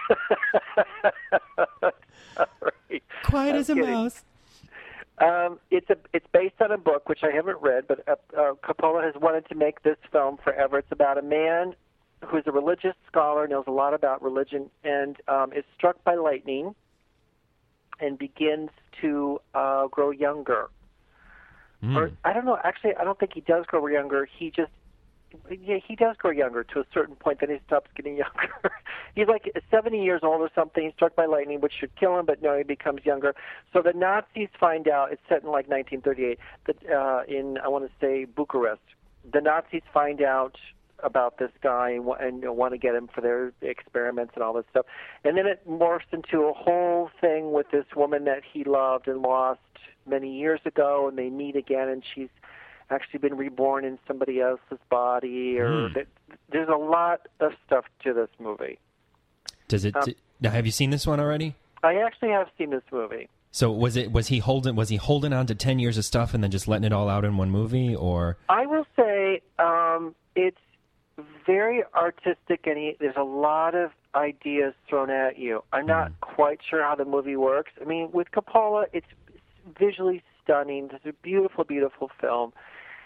So. Sorry. Quiet I'm as a kidding. mouse. Um, it's a it's based on a book which I haven't read, but uh, uh, Coppola has wanted to make this film forever. It's about a man who is a religious scholar, knows a lot about religion, and um, is struck by lightning and begins to uh, grow younger. Mm. Or I don't know. Actually, I don't think he does grow younger. He just yeah, he does grow younger to a certain point. Then he stops getting younger. He's like seventy years old or something. He's struck by lightning, which should kill him, but no, he becomes younger. So the Nazis find out. It's set in like nineteen thirty-eight. That uh, in I want to say Bucharest. The Nazis find out about this guy and, wa- and you know, want to get him for their experiments and all this stuff. And then it morphs into a whole thing with this woman that he loved and lost many years ago, and they meet again, and she's actually been reborn in somebody else's body. Or Hmm. that, there's a lot of stuff to this movie. Does it? Um, now, have you seen this one already? I actually have seen this movie. So was it? Was he holding? Was he holding on to ten years of stuff and then just letting it all out in one movie, or? I will say um, it's very artistic, and he, there's a lot of ideas thrown at you. I'm not Mm. quite sure how the movie works. I mean, with Coppola, it's visually stunning. It's a beautiful, beautiful film.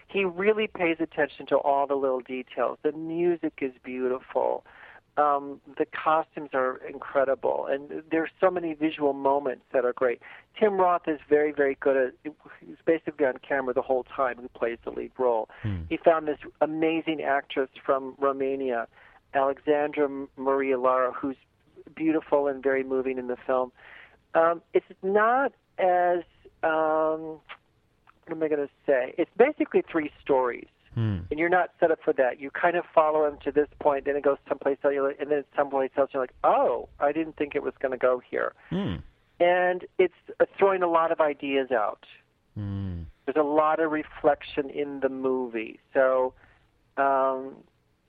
he really pays attention to all the little details. The music is beautiful. Um, the costumes are incredible, and there's so many visual moments that are great. Tim Roth is very, very good at. He's basically on camera the whole time. Who plays the lead role? Hmm. He found this amazing actress from Romania, Alexandra Maria Lara, who's beautiful and very moving in the film. Um, it's not as um, what am I going to say? It's basically three stories. Hmm. And you're not set up for that. You kind of follow him to this point, then it goes someplace else, and then it's someplace else. You're like, oh, I didn't think it was going to go here. Hmm. And it's uh, throwing a lot of ideas out. Hmm. There's a lot of reflection in the movie. So, um,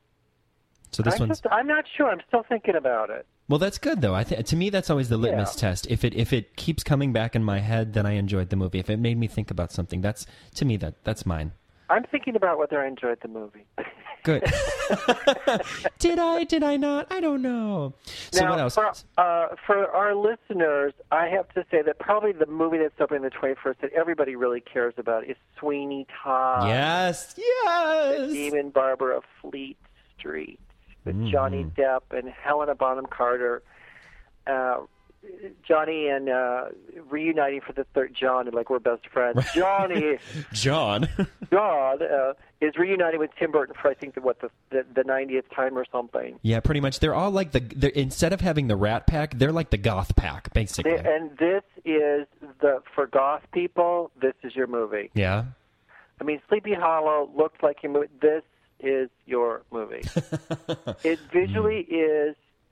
So this I'm, one's... just, I'm not sure. I'm still thinking about it. Well, that's good though. I th- to me, that's always the litmus Yeah. test. If it if it keeps coming back in my head, then I enjoyed the movie. If it made me think about something, that's to me that that's mine. I'm thinking about whether I enjoyed the movie. Good. Did I? Did I not? I don't know. So now, what else? For, uh, for our listeners, I have to say that probably the movie that's opening the twenty-first that everybody really cares about is Sweeney Todd. Yes, yes. The Demon Barber of Fleet Street with Mm-hmm. Johnny Depp and Helena Bonham Carter. Uh, Johnny and uh, reuniting for the third. John, like we're best friends. Johnny, John. John uh, is reuniting with Tim Burton for I think the, what the the, the ninetieth time or something. Yeah, pretty much. They're all like the. They're, instead of having the Rat Pack, they're like the Goth Pack, basically. They, and this is the for goth people. This is your movie. Yeah. I mean, Sleepy Hollow looked like your movie. This is your movie. It visually is.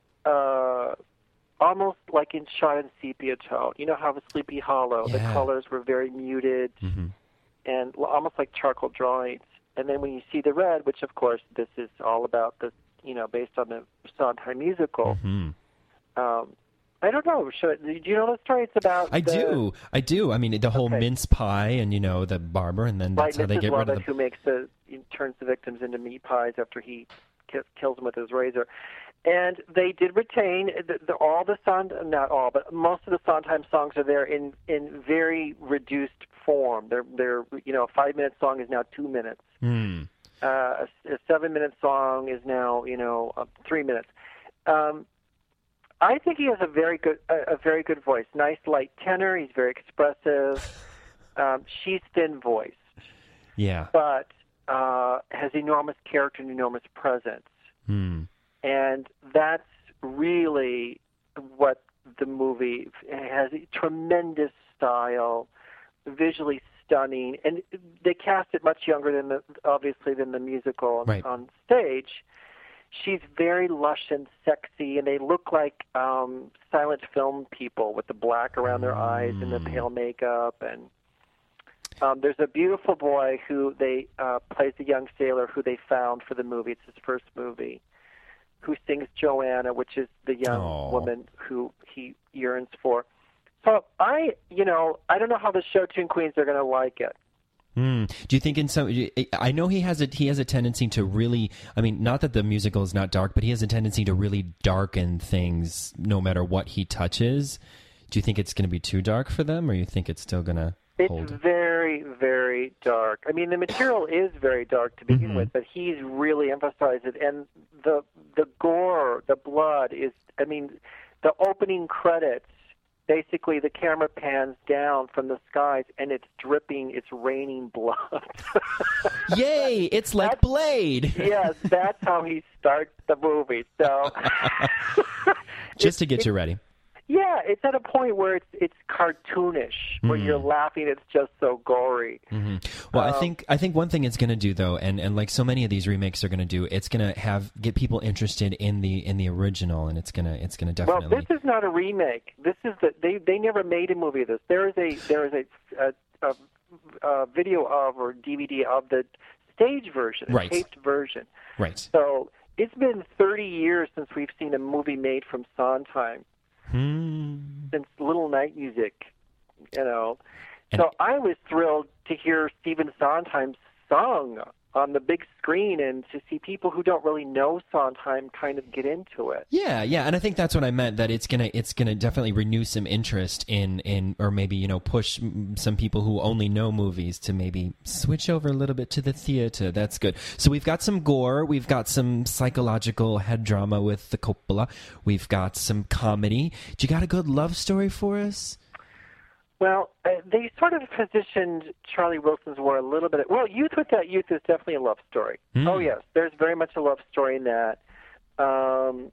Uh, Almost like in shot in sepia tone. You know how the Sleepy Hollow, the Yeah. colors were very muted Mm-hmm. and l- almost like charcoal drawings. And then when you see the red, which of course this is all about the, you know, based on the Sondheim musical. Mm-hmm. Um, I don't know. Should, do you know the story? It's about. I the, do. I do. I mean, the whole Okay. mince pie and, you know, the barber, and then Right, that's how they Missus get rid of Lovett, the... who makes the he turns the victims into meat pies after he ki- kills them with his razor. And they did retain the, the, all the Sond, not all, but most of the Sondheim songs are there in, in very reduced form. They're they're you know a five minute song is now two minutes. Mm. Uh, a, a seven minute song is now you know uh, three minutes. Um, I think he has a very good a, a very good voice. Nice light tenor. He's very expressive. Um, she's thin voiced, Yeah. but uh, has enormous character and enormous presence. Mm. And that's really what the movie it has. A tremendous style, visually stunning, and they cast it much younger than the obviously than the musical on, Right. on stage. She's very lush and sexy, and they look like um, silent film people with the black around their eyes and the pale makeup. And um, there's a beautiful boy who they uh, plays the young sailor who they found for the movie. It's his first movie. Who sings Joanna, which is the young Aw. woman who he yearns for. So I, you know, I don't know how the show Tune Queens are going to like it. Mm. Do you think in some? I know he has a he has a tendency to really. I mean, not that the musical is not dark, but he has a tendency to really darken things, no matter what he touches. Do you think it's going to be too dark for them, or you think it's still going to It's hold? very, very dark. I mean, the material is very dark to begin Mhm. with, but he's really emphasized it. And the the gore, the blood is. I mean, the opening credits. Basically, the camera pans down from the skies, and it's dripping. It's raining blood. Yay! It's like Blade. Yes, that's how he starts the movie. So, Just to get you ready. yeah, it's at a point where it's it's cartoonish, where Mm. you're laughing. It's just so gory. hmm Well, I Um, think I think one thing it's going to do though, and, and like so many of these remakes are going to do, it's going to have get people interested in the in the original, and it's gonna it's going to Well, definitely. this is not a remake. This is the they they never made a movie of this. There is a there is a a, a, a video of or D V D of the stage version, a Right. taped version. Right. So it's been thirty years since we've seen a movie made from Sondheim. Hmm. Since Little Night Music, you know. And- so I was thrilled to hear Stephen Sondheim sung on the big screen and to see people who don't really know Sondheim kind of get into it. Yeah, yeah, and I think that's what I meant. That it's gonna it's gonna definitely renew some interest in in or maybe you know push some people who only know movies to maybe switch over a little bit to the theater. That's good. So we've got some gore, we've got some psychological head drama with the Coppola, we've got some comedy. Do you got a good love story for us? Well, uh, they sort of positioned Charlie Wilson's War a little bit. Well, Youth Without Youth is definitely a love story. Mm. Oh, yes. There's very much a love story in that. Um,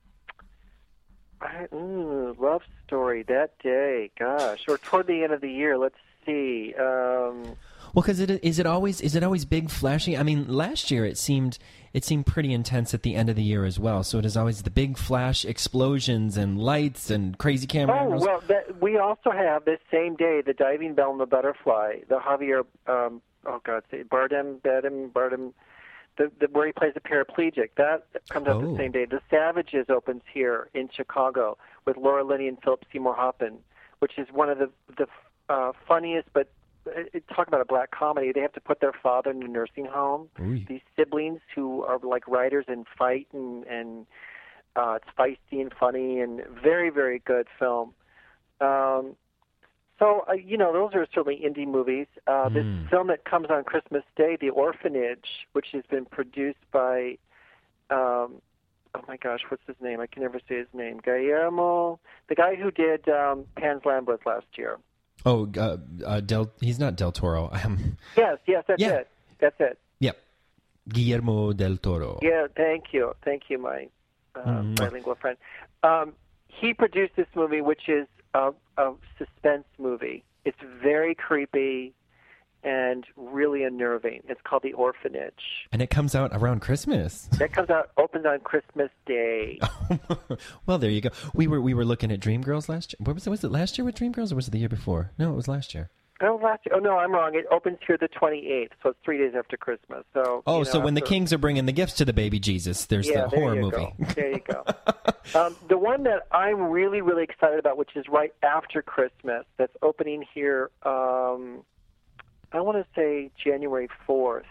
I, mm, love story that day. Gosh. Or toward the end of the year. Let's see. Um, well, because it, is it always is it always big, flashy? I mean, last year it seemed it seemed pretty intense at the end of the year as well. So it is always the big flash explosions and lights and crazy camera Oh, angles. well, that, we also have this same day, the Diving Bell and the Butterfly, the Javier, um, oh, God, say Bardem, Bardem, Bardem, the, the, where he plays a paraplegic. That comes out Oh. the same day. The Savages opens here in Chicago with Laura Linney and Philip Seymour Hoffman, which is one of the, the uh, funniest, but uh, talk about a black comedy. They have to put their father in a nursing home. Ooh. These siblings who are like writers and fight, and, and uh, it's feisty and funny and very, very good film. Um, so, uh, you know, those are certainly indie movies. Uh, Mm. This film that comes on Christmas Day, The Orphanage, which has been produced by, um, oh my gosh, what's his name? I can never say his name. Guillermo, the guy who did um, Pan's Labyrinth last year. Oh, uh, uh, Del. He's not Del Toro. Um, Yes, yes, that's Yeah. it. That's it. yep, Guillermo del Toro. Yeah, thank you. Thank you, my uh, Mm. bilingual friend. Um, he produced this movie, which is a, a suspense movie. It's very creepy and really unnerving. It's called The Orphanage. And it comes out around Christmas. That comes out, opens on Christmas Day. Well, there you go. We were we were looking at Dreamgirls last year. What was it? Was it last year with Dreamgirls, or was it the year before? No, it was last year. Oh, last year. Oh, no, I'm wrong. It opens here the twenty-eighth, so it's three days after Christmas. So. Oh, you know, so when the after- kings are bringing the gifts to the baby Jesus, there's yeah, the there horror you movie. Go. There you go. um, the one that I'm really, really excited about, which is right after Christmas, that's opening here, um, I want to say January fourth,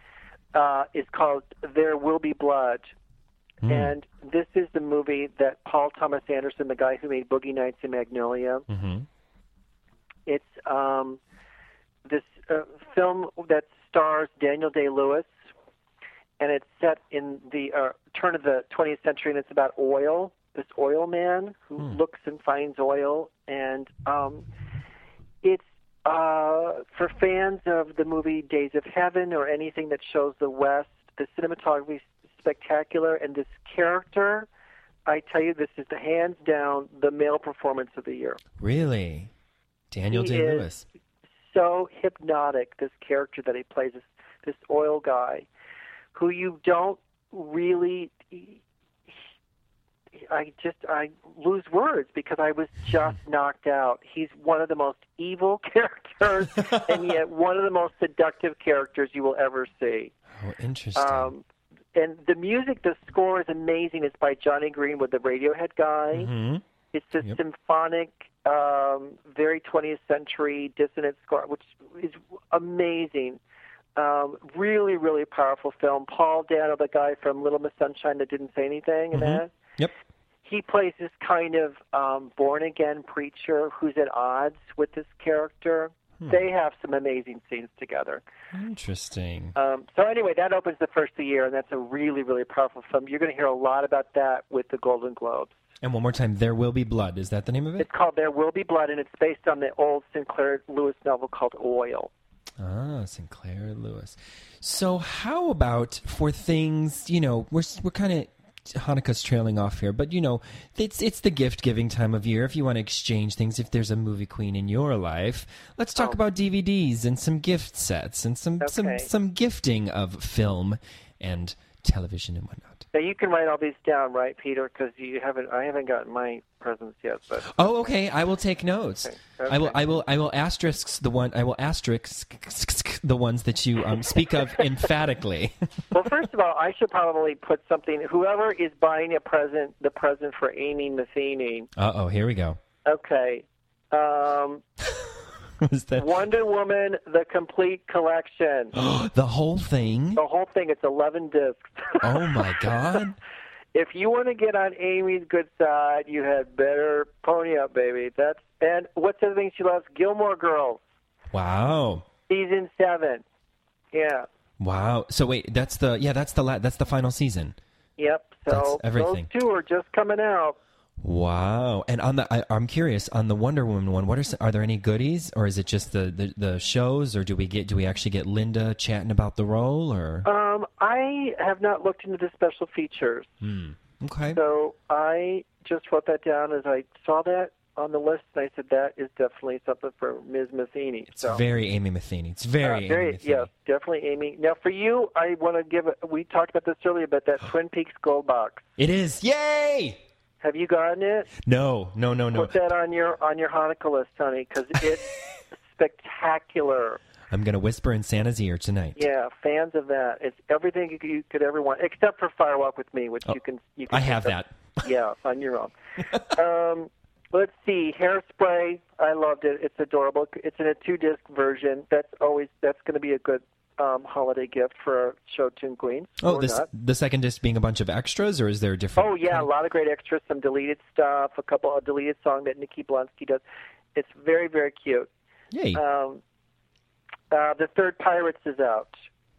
uh, is called There Will Be Blood. Mm. And this is the movie that Paul Thomas Anderson, the guy who made Boogie Nights and Magnolia, Mm-hmm. it's um, this uh, film that stars Daniel Day-Lewis, and it's set in the uh, turn of the twentieth century, and it's about oil, this oil man who Hmm. looks and finds oil, and um, it's uh, for fans of the movie Days of Heaven or anything that shows the West. The cinematography is spectacular, and this character, I tell you, this is the hands down the male performance of the year. Really? Daniel He Day-Lewis. is so hypnotic, this character that he plays, this, this oil guy, who you don't really, I just, I lose words because I was just knocked out. He's one of the most evil characters and yet one of the most seductive characters you will ever see. Oh, interesting. Um, and the music, the score is amazing. It's by Johnny Green with the Radiohead guy. Mm-hmm. It's a Yep. symphonic, um, very twentieth century dissonant score, which is amazing. Um, really, really powerful film. Paul Dano, the guy from Little Miss Sunshine that didn't say anything, and Mhm. that Yep. he plays this kind of um, born-again preacher who's at odds with this character. Hmm. They have some amazing scenes together. Interesting. Um, so anyway, that opens the first of the year, and that's a really, really powerful film. You're going to hear a lot about that with the Golden Globes. And one more time, There Will Be Blood. Is that the name of it? It's called There Will Be Blood, and it's based on the old Sinclair Lewis novel called Oil. Ah, Sinclair Lewis. So how about for things, you know, we're we're kind of Hanukkah's trailing off here, but you know, it's it's the gift giving time of year. If you want to exchange things, if there's a movie queen in your life, let's talk Oh. about D V Ds and some gift sets and some some Okay. some gifting of film and television and whatnot. Now you can write all these down, right, Peter? Because you haven't, I haven't gotten my presents yet. But Oh, okay. I will take notes. Okay. I will. Okay. I will. I will asterisk the one. I will asterisk the ones that you um, speak of emphatically. well, first of all, I should probably put something. Whoever is buying a present, the present for Amy Matheny. Uh oh. Here we go. Okay. Um, Was that Wonder Woman, the complete collection. the whole thing? The whole thing. It's eleven discs. Oh, my God. If you want to get on Amy's good side, you had better pony up, baby. That's and what's the other thing she loves? Gilmore Girls. Wow. Season seven. Yeah. Wow. So wait, that's the yeah, that's the la- that's the final season. Yep. So That's everything. those two are just coming out. Wow. And on the I, I'm curious on the Wonder Woman one, what are some, are there any goodies, or is it just the, the, the shows, or do we get do we actually get Linda chatting about the role, or? Um, I have not looked into the special features. Hmm. Okay. So I just wrote that down as I saw that on the list, and I said that is definitely something for Miz Matheny. It's so. very Amy Matheny. It's very, uh, very Amy Matheny. Yes, definitely Amy. Now for you, I want to give. A, we talked about this earlier, but that Twin Peaks Gold Box. It is. Yay! Have you gotten it? No, no, no, no. Put that on your on your Hanukkah list, honey, because it's spectacular. I'm gonna whisper in Santa's ear tonight. Yeah, fans of that. It's everything you could, you could ever want, except for Firewalk with Me, which Oh, you can. You can I have pick up. that. Yeah, on your own. um, let's see, Hairspray. I loved it. It's adorable. It's in a two-disc version. That's always that's going to be a good um, holiday gift for our show tune queens. Oh, or this not. the second disc being a bunch of extras, or is there a different? Oh yeah, a lot of great extras, some deleted stuff, a couple of deleted song that Nikki Blonsky does. It's very very cute. Yay! Um, uh, the third Pirates is out.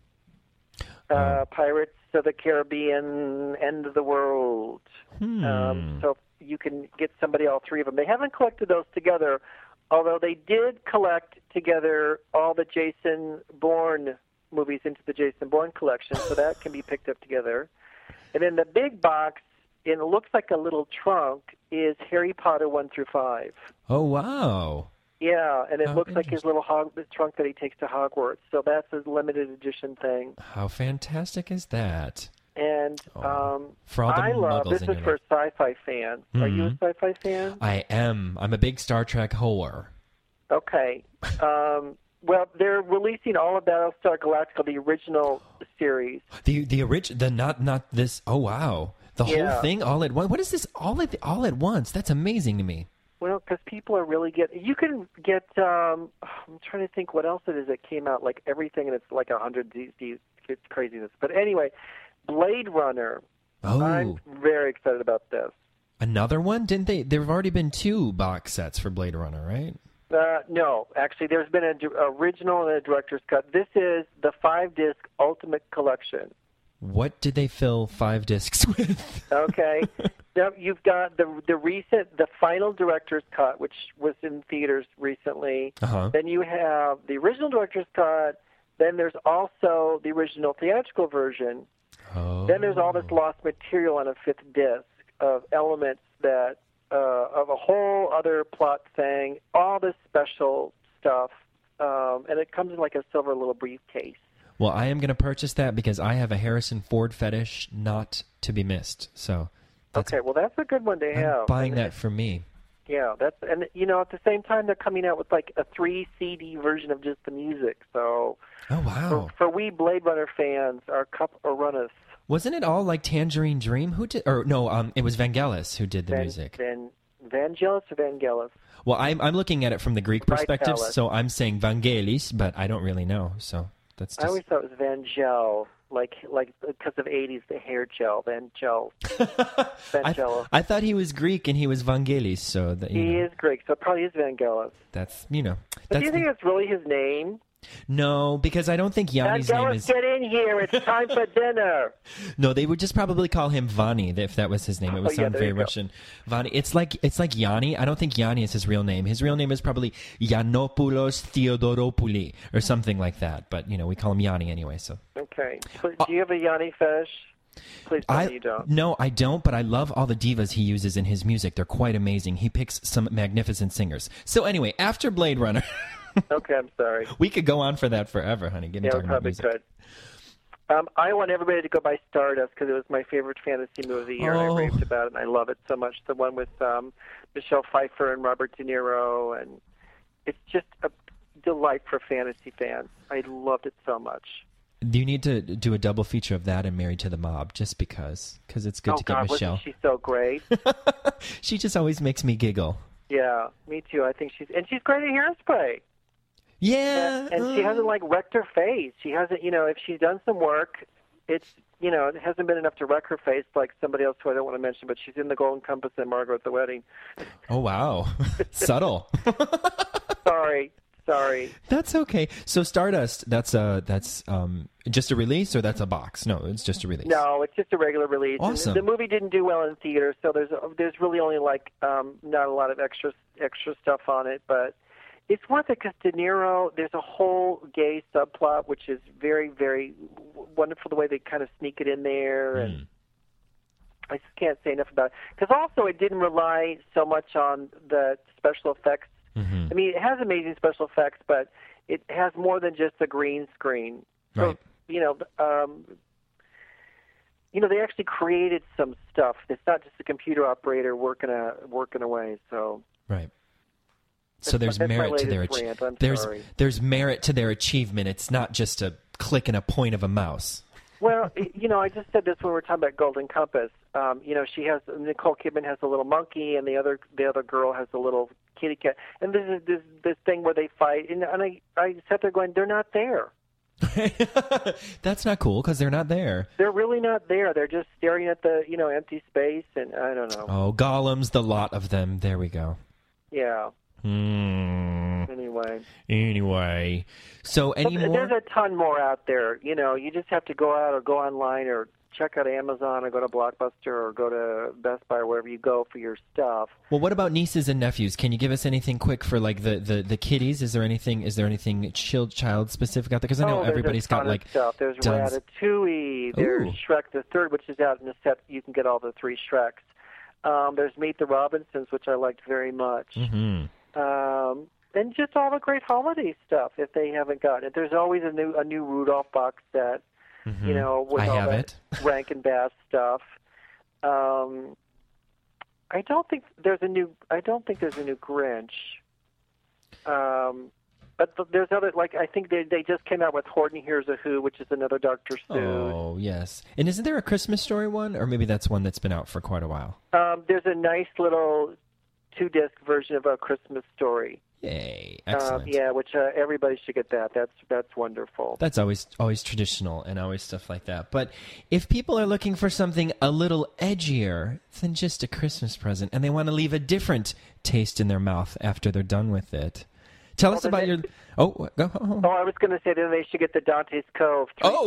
Uh, Oh. Pirates of the Caribbean, End of the World. Hmm. Um, so you can get somebody all three of them. They haven't collected those together, although they did collect together all the Jason Bourne movies into the Jason Bourne collection, so that can be picked up together. And then the big box, in it looks like a little trunk, is Harry Potter one through five. Oh wow! Yeah, and it How looks like his little hog- the trunk that he takes to Hogwarts. So that's a limited edition thing. How fantastic is that? And um, For all the I love muggles this in is your for life. sci-fi fans. Are you a Mhm. sci-fi fan? I am. I'm a big Star Trek whore. Okay. Um, well, they're releasing all of Battlestar Galactica, the original series. The the orig- the not not this. Oh wow! The Yeah. whole thing all at once. What is this all at all at once? That's amazing to me. Well, because people are really getting. You can get. Um, I'm trying to think what else it is that came out. Like everything, and it's like a hundred. These it's craziness. But anyway, Blade Runner. Oh. I'm very excited about this. Another one? Didn't they? There have already been two box sets for Blade Runner, right? Uh, no, actually, there's been an original and a director's cut. This is the five-disc Ultimate Collection. What did they fill five discs with? Okay. Now you've got the the recent, the final director's cut, which was in theaters recently. Uh-huh. Then you have the original director's cut. Then there's also the original theatrical version. Oh. Then there's all this lost material on a fifth disc of elements that uh, of a whole other plot thing, all this special stuff, um, and it comes in like a silver little briefcase. Well, I am going to purchase that because I have a Harrison Ford fetish not to be missed. So that's, Okay, well that's a good one to I'm have. buying And that for me. Yeah, that's and you know at the same time they're coming out with like a three C D version of just the music. So Oh wow! for, for we Blade Runner fans, our cup or runneth. Wasn't it all like Tangerine Dream? Who did? Or no, um, it was Vangelis who did the Van, music. Van Vangelis or Vangelis? Well, I'm I'm looking at it from the Greek perspective, Vitalis. so I'm saying Vangelis, but I don't really know. So that's I just. always thought it was Vangel, like like because of eighties the hair gel, Vangel, I, Vangelis. I thought he was Greek and he was Vangelis, so that you He know, is Greek, so it probably is Vangelis. that's you know. But That's do you think that's really his name? no, because I don't think Yanni's name Vangelis, is. get in here! It's time for dinner. No, they would just probably call him Vani if that was his name. It would Oh, yeah, sound there very you go. Russian. Vani. It's like it's like Yanni. I don't think Yanni is his real name. His real name is probably Yiannopoulos Theodoropouli or something like that. But you know, we call him Yanni anyway. So Okay. Pl- Do you have a Yanni fetish? Please tell I me you don't. no, I don't. But I love all the divas he uses in his music. They're quite amazing. He picks some magnificent singers. So anyway, after Blade Runner, Okay, I'm sorry. we could go on for that forever, honey. Give me Yeah, we talking about probably music. could. Um, I want everybody to go buy Stardust because it was my favorite fantasy movie of the year, and Oh. I raved about it, and I love it so much. The one with um, Michelle Pfeiffer and Robert De Niro, and it's just a delight for fantasy fans. I loved it so much. Do you need to do a double feature of that and Married to the Mob just because? Because it's good oh to get God, Michelle. wasn't she so great? She just always makes me giggle. Yeah, me too. I think she's and she's great at Hairspray. Yeah. And, and she hasn't, like, wrecked her face. She hasn't, you know, if she's done some work, it's, you know, it hasn't been enough to wreck her face like somebody else who I don't want to mention, but she's in The Golden Compass and Margot at the Wedding. Oh, wow. Subtle. Sorry. Sorry. That's okay. So Stardust, that's a, that's um, just a release, or that's a box? No, it's just a release. No, it's just a regular release. Awesome. The movie didn't do well in theater, so there's there's really only like um, not a lot of extra extra stuff on it, but it's worth it because De Niro. There's a whole gay subplot, which is very very wonderful the way they kind of sneak it in there, Mm. and I just can't say enough about it. Because also it didn't rely so much on the special effects. Mm-hmm. I mean, it has amazing special effects, but it has more than just a green screen. So, Right. you know, um, you know, they actually created some stuff. It's not just a computer operator working a, working away. So, Right. So there's that's my merit to their latest ach- rant. I'm there's sorry. there's merit to their achievement. It's not just a click and a point of a mouse. Well, you know, I just said this when we were talking about Golden Compass. Um, you know, she has Nicole Kidman has a little monkey, and the other the other girl has a little kitty cat. And this is this this thing where they fight, and, and I I sat there going, they're not there. That's not cool because they're not there. They're really not there. They're just staring at the you know empty space, and I don't know. Oh, golems, the lot of them. There we go. Yeah. Mm. Anyway. Anyway, so any But more? there's a ton more out there. You know, you just have to go out or go online or check out Amazon or go to Blockbuster or go to Best Buy or wherever you go for your stuff. Well, what about nieces and nephews? Can you give us anything quick for like the, the, the kiddies? Is there anything? Is there anything child child specific out there? Because I know oh, there's everybody's a ton got like of stuff. There's tons. Ratatouille. There's Ooh. Shrek the Third, which is out in a set. You can get all the three Shreks. Um, there's Meet the Robinsons, which I liked very much. Mm-hmm. Um, and just all the great holiday stuff if they haven't gotten it. There's always a new a new Rudolph box set, Mm-hmm. you know, with I all have that it. Rankin Bass stuff. Um, I don't think there's a new. I don't think there's a new Grinch. Um, but th- there's other like I think they they just came out with Horton Hears a Who, which is another Doctor Seuss. Oh yes. And isn't there a Christmas Story one, or maybe that's one that's been out for quite a while? Um, there's a nice little two-disc version of A Christmas Story. Yay! Um, Excellent. yeah, which uh, everybody should get that. That's that's wonderful. That's always always traditional and always stuff like that. But if people are looking for something a little edgier than just a Christmas present, and they want to leave a different taste in their mouth after they're done with it, tell Well, us then about they- your. Oh, go. Oh, Oh, I was going to say then they should get the Dante's Cove. Oh.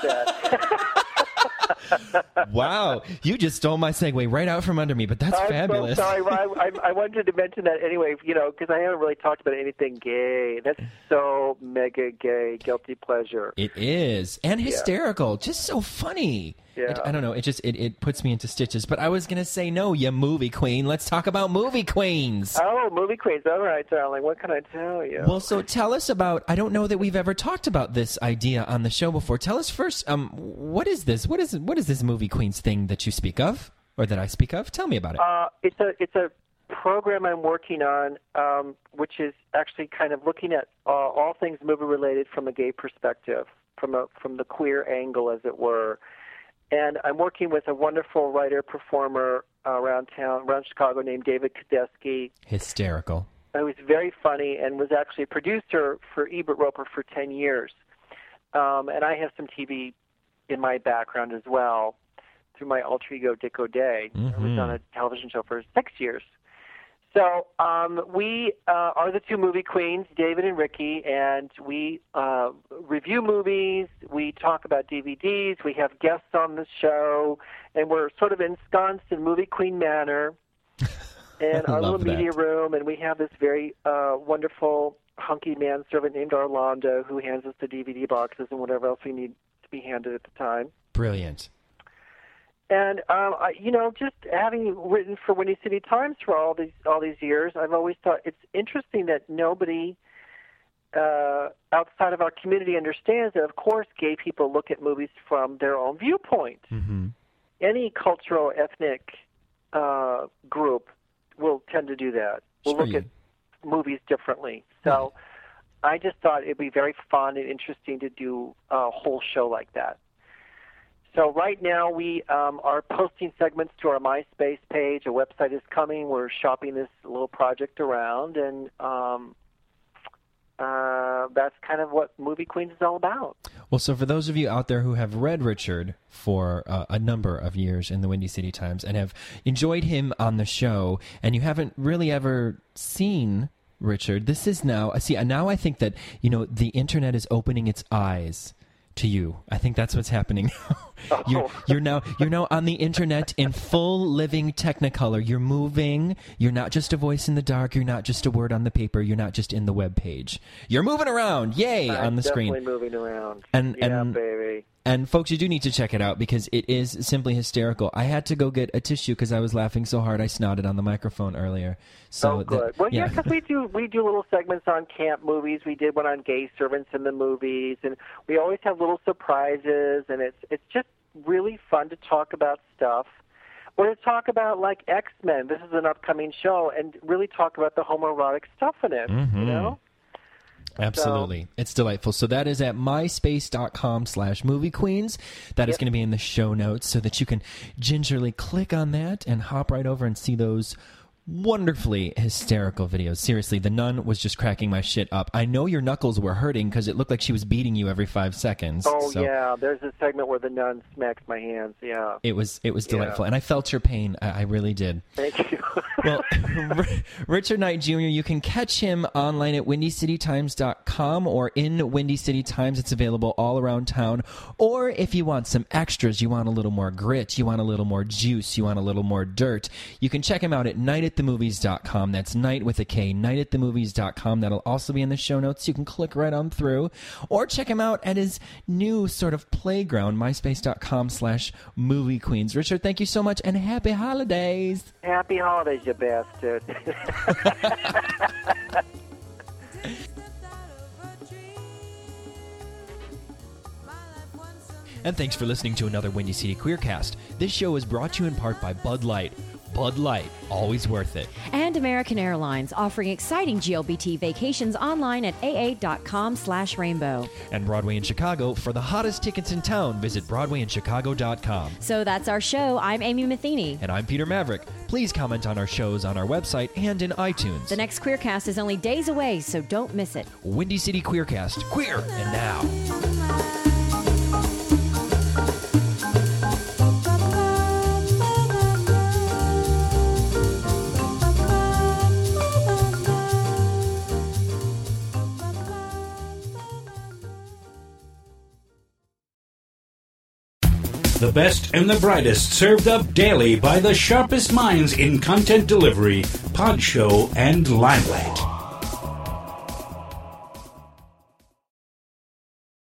set. wow! You just stole my segue right out from under me. But that's I'm fabulous. So sorry. Well, I, I, I wanted to mention that anyway, you know, because I haven't really talked about anything gay. That's so mega gay, guilty pleasure. It is, and hysterical, just so funny. Yeah. It- I don't know. It just it, it puts me into stitches. But I was gonna say no, you movie queen. Let's talk about movie queens. Oh, movie queens. All right, darling. What can I tell you? Well, so tell us about. I don't know that we've ever talked about this idea on the show before. Tell us first. Um, what is this? What is what is this movie queens thing that you speak of, or that I speak of? Tell me about it. Uh, it's a it's a program I'm working on, um, which is actually kind of looking at uh, all things movie related from a gay perspective, from a from the queer angle, as it were. And I'm working with a wonderful writer performer uh, around town, around Chicago, named David Kadesky, Hysterical. who was very funny and was actually a producer for Ebert Roper for ten years. Um, and I have some T V in my background as well through my alter ego, Dick O'Day. I was Mhm. on a television show for six years. So um, we uh, are the two movie queens, David and Ricky, and we uh, review movies, we talk about D V Ds, we have guests on the show, and we're sort of ensconced in Movie Queen Manor in I our little love that. media room, and we have this very uh, wonderful hunky manservant named Orlando who hands us the D V D boxes and whatever else we need to be handed at the time. Brilliant. And um, I, you know, just having written for Windy City Times for all these all these years, I've always thought it's interesting that nobody uh, outside of our community understands that, of course, gay people look at movies from their own viewpoint. Mm-hmm. Any cultural, ethnic uh, group will tend to do that. Will Sure look you- at movies differently. So I just thought it'd be very fun and interesting to do a whole show like that. So right now we um, are posting segments to our MySpace page. A website is coming. We're shopping this little project around, and um, uh, that's kind of what Movie Queens is all about. Well, so for those of you out there who have read Richard for uh, a number of years in the Windy City Times and have enjoyed him on the show, and you haven't really ever seen Richard, this is now, see, now I think that, you know, the internet is opening its eyes to you. I think that's what's happening now. Oh. You're, you're now you're now on the internet in full living Technicolor. You're moving. You're not just a voice in the dark. You're not just a word on the paper. You're not just in the web page. You're moving around. Yay, I'm on the screen. Definitely moving around. And yeah, and baby. And folks, you do need to check it out because it is simply hysterical. I had to go get a tissue because I was laughing so hard I snotted on the microphone earlier. So oh, good. that, well, yeah, yeah, because we do we do little segments on camp movies. We did one on gay servants in the movies, and we always have little surprises. And it's it's just really fun to talk about stuff, or to talk about like X-Men. This is an upcoming show, and really talk about the homoerotic stuff in it. Mm-hmm. You know. Absolutely. So, it's delightful. So that is at myspace.com slash movie queens. That is yep. going to be in the show notes so that you can gingerly click on that and hop right over and see those wonderfully hysterical videos. Seriously, the nun was just cracking my shit up. I know your knuckles were hurting because it looked like she was beating you every five seconds. Oh, so yeah. There's a segment where the nun smacks my hands. Yeah. It was it was delightful. Yeah. And I felt your pain. I, I really did. Thank you. Well, Richard Knight Junior, you can catch him online at windy city times dot com or in Windy City Times. It's available all around town. Or if you want some extras, you want a little more grit, you want a little more juice, you want a little more dirt, you can check him out at night at the movies dot com. That's night with a K, night at the movies dot com. That'll also be in the show notes. You can click right on through. Or check him out at his new sort of playground, myspace.com slash movie queens. Richard, thank you so much, and happy holidays. Happy holidays, you bastard. And thanks for listening to another Windy City Queercast. This show is brought to you in part by Bud Light. Bud Light, always worth it. And American Airlines, offering exciting G L B T vacations online at aa.com slash rainbow. And Broadway in Chicago, for the hottest tickets in town, visit broadway in chicago dot com. So that's our show. I'm Amy Matheny. And I'm Peter Maverick. Please comment on our shows on our website and in iTunes. The next Queercast is only days away, so don't miss it. Windy City Queercast, queer and now. The best and the brightest served up daily by the sharpest minds in content delivery, Pod Show, and Limelight.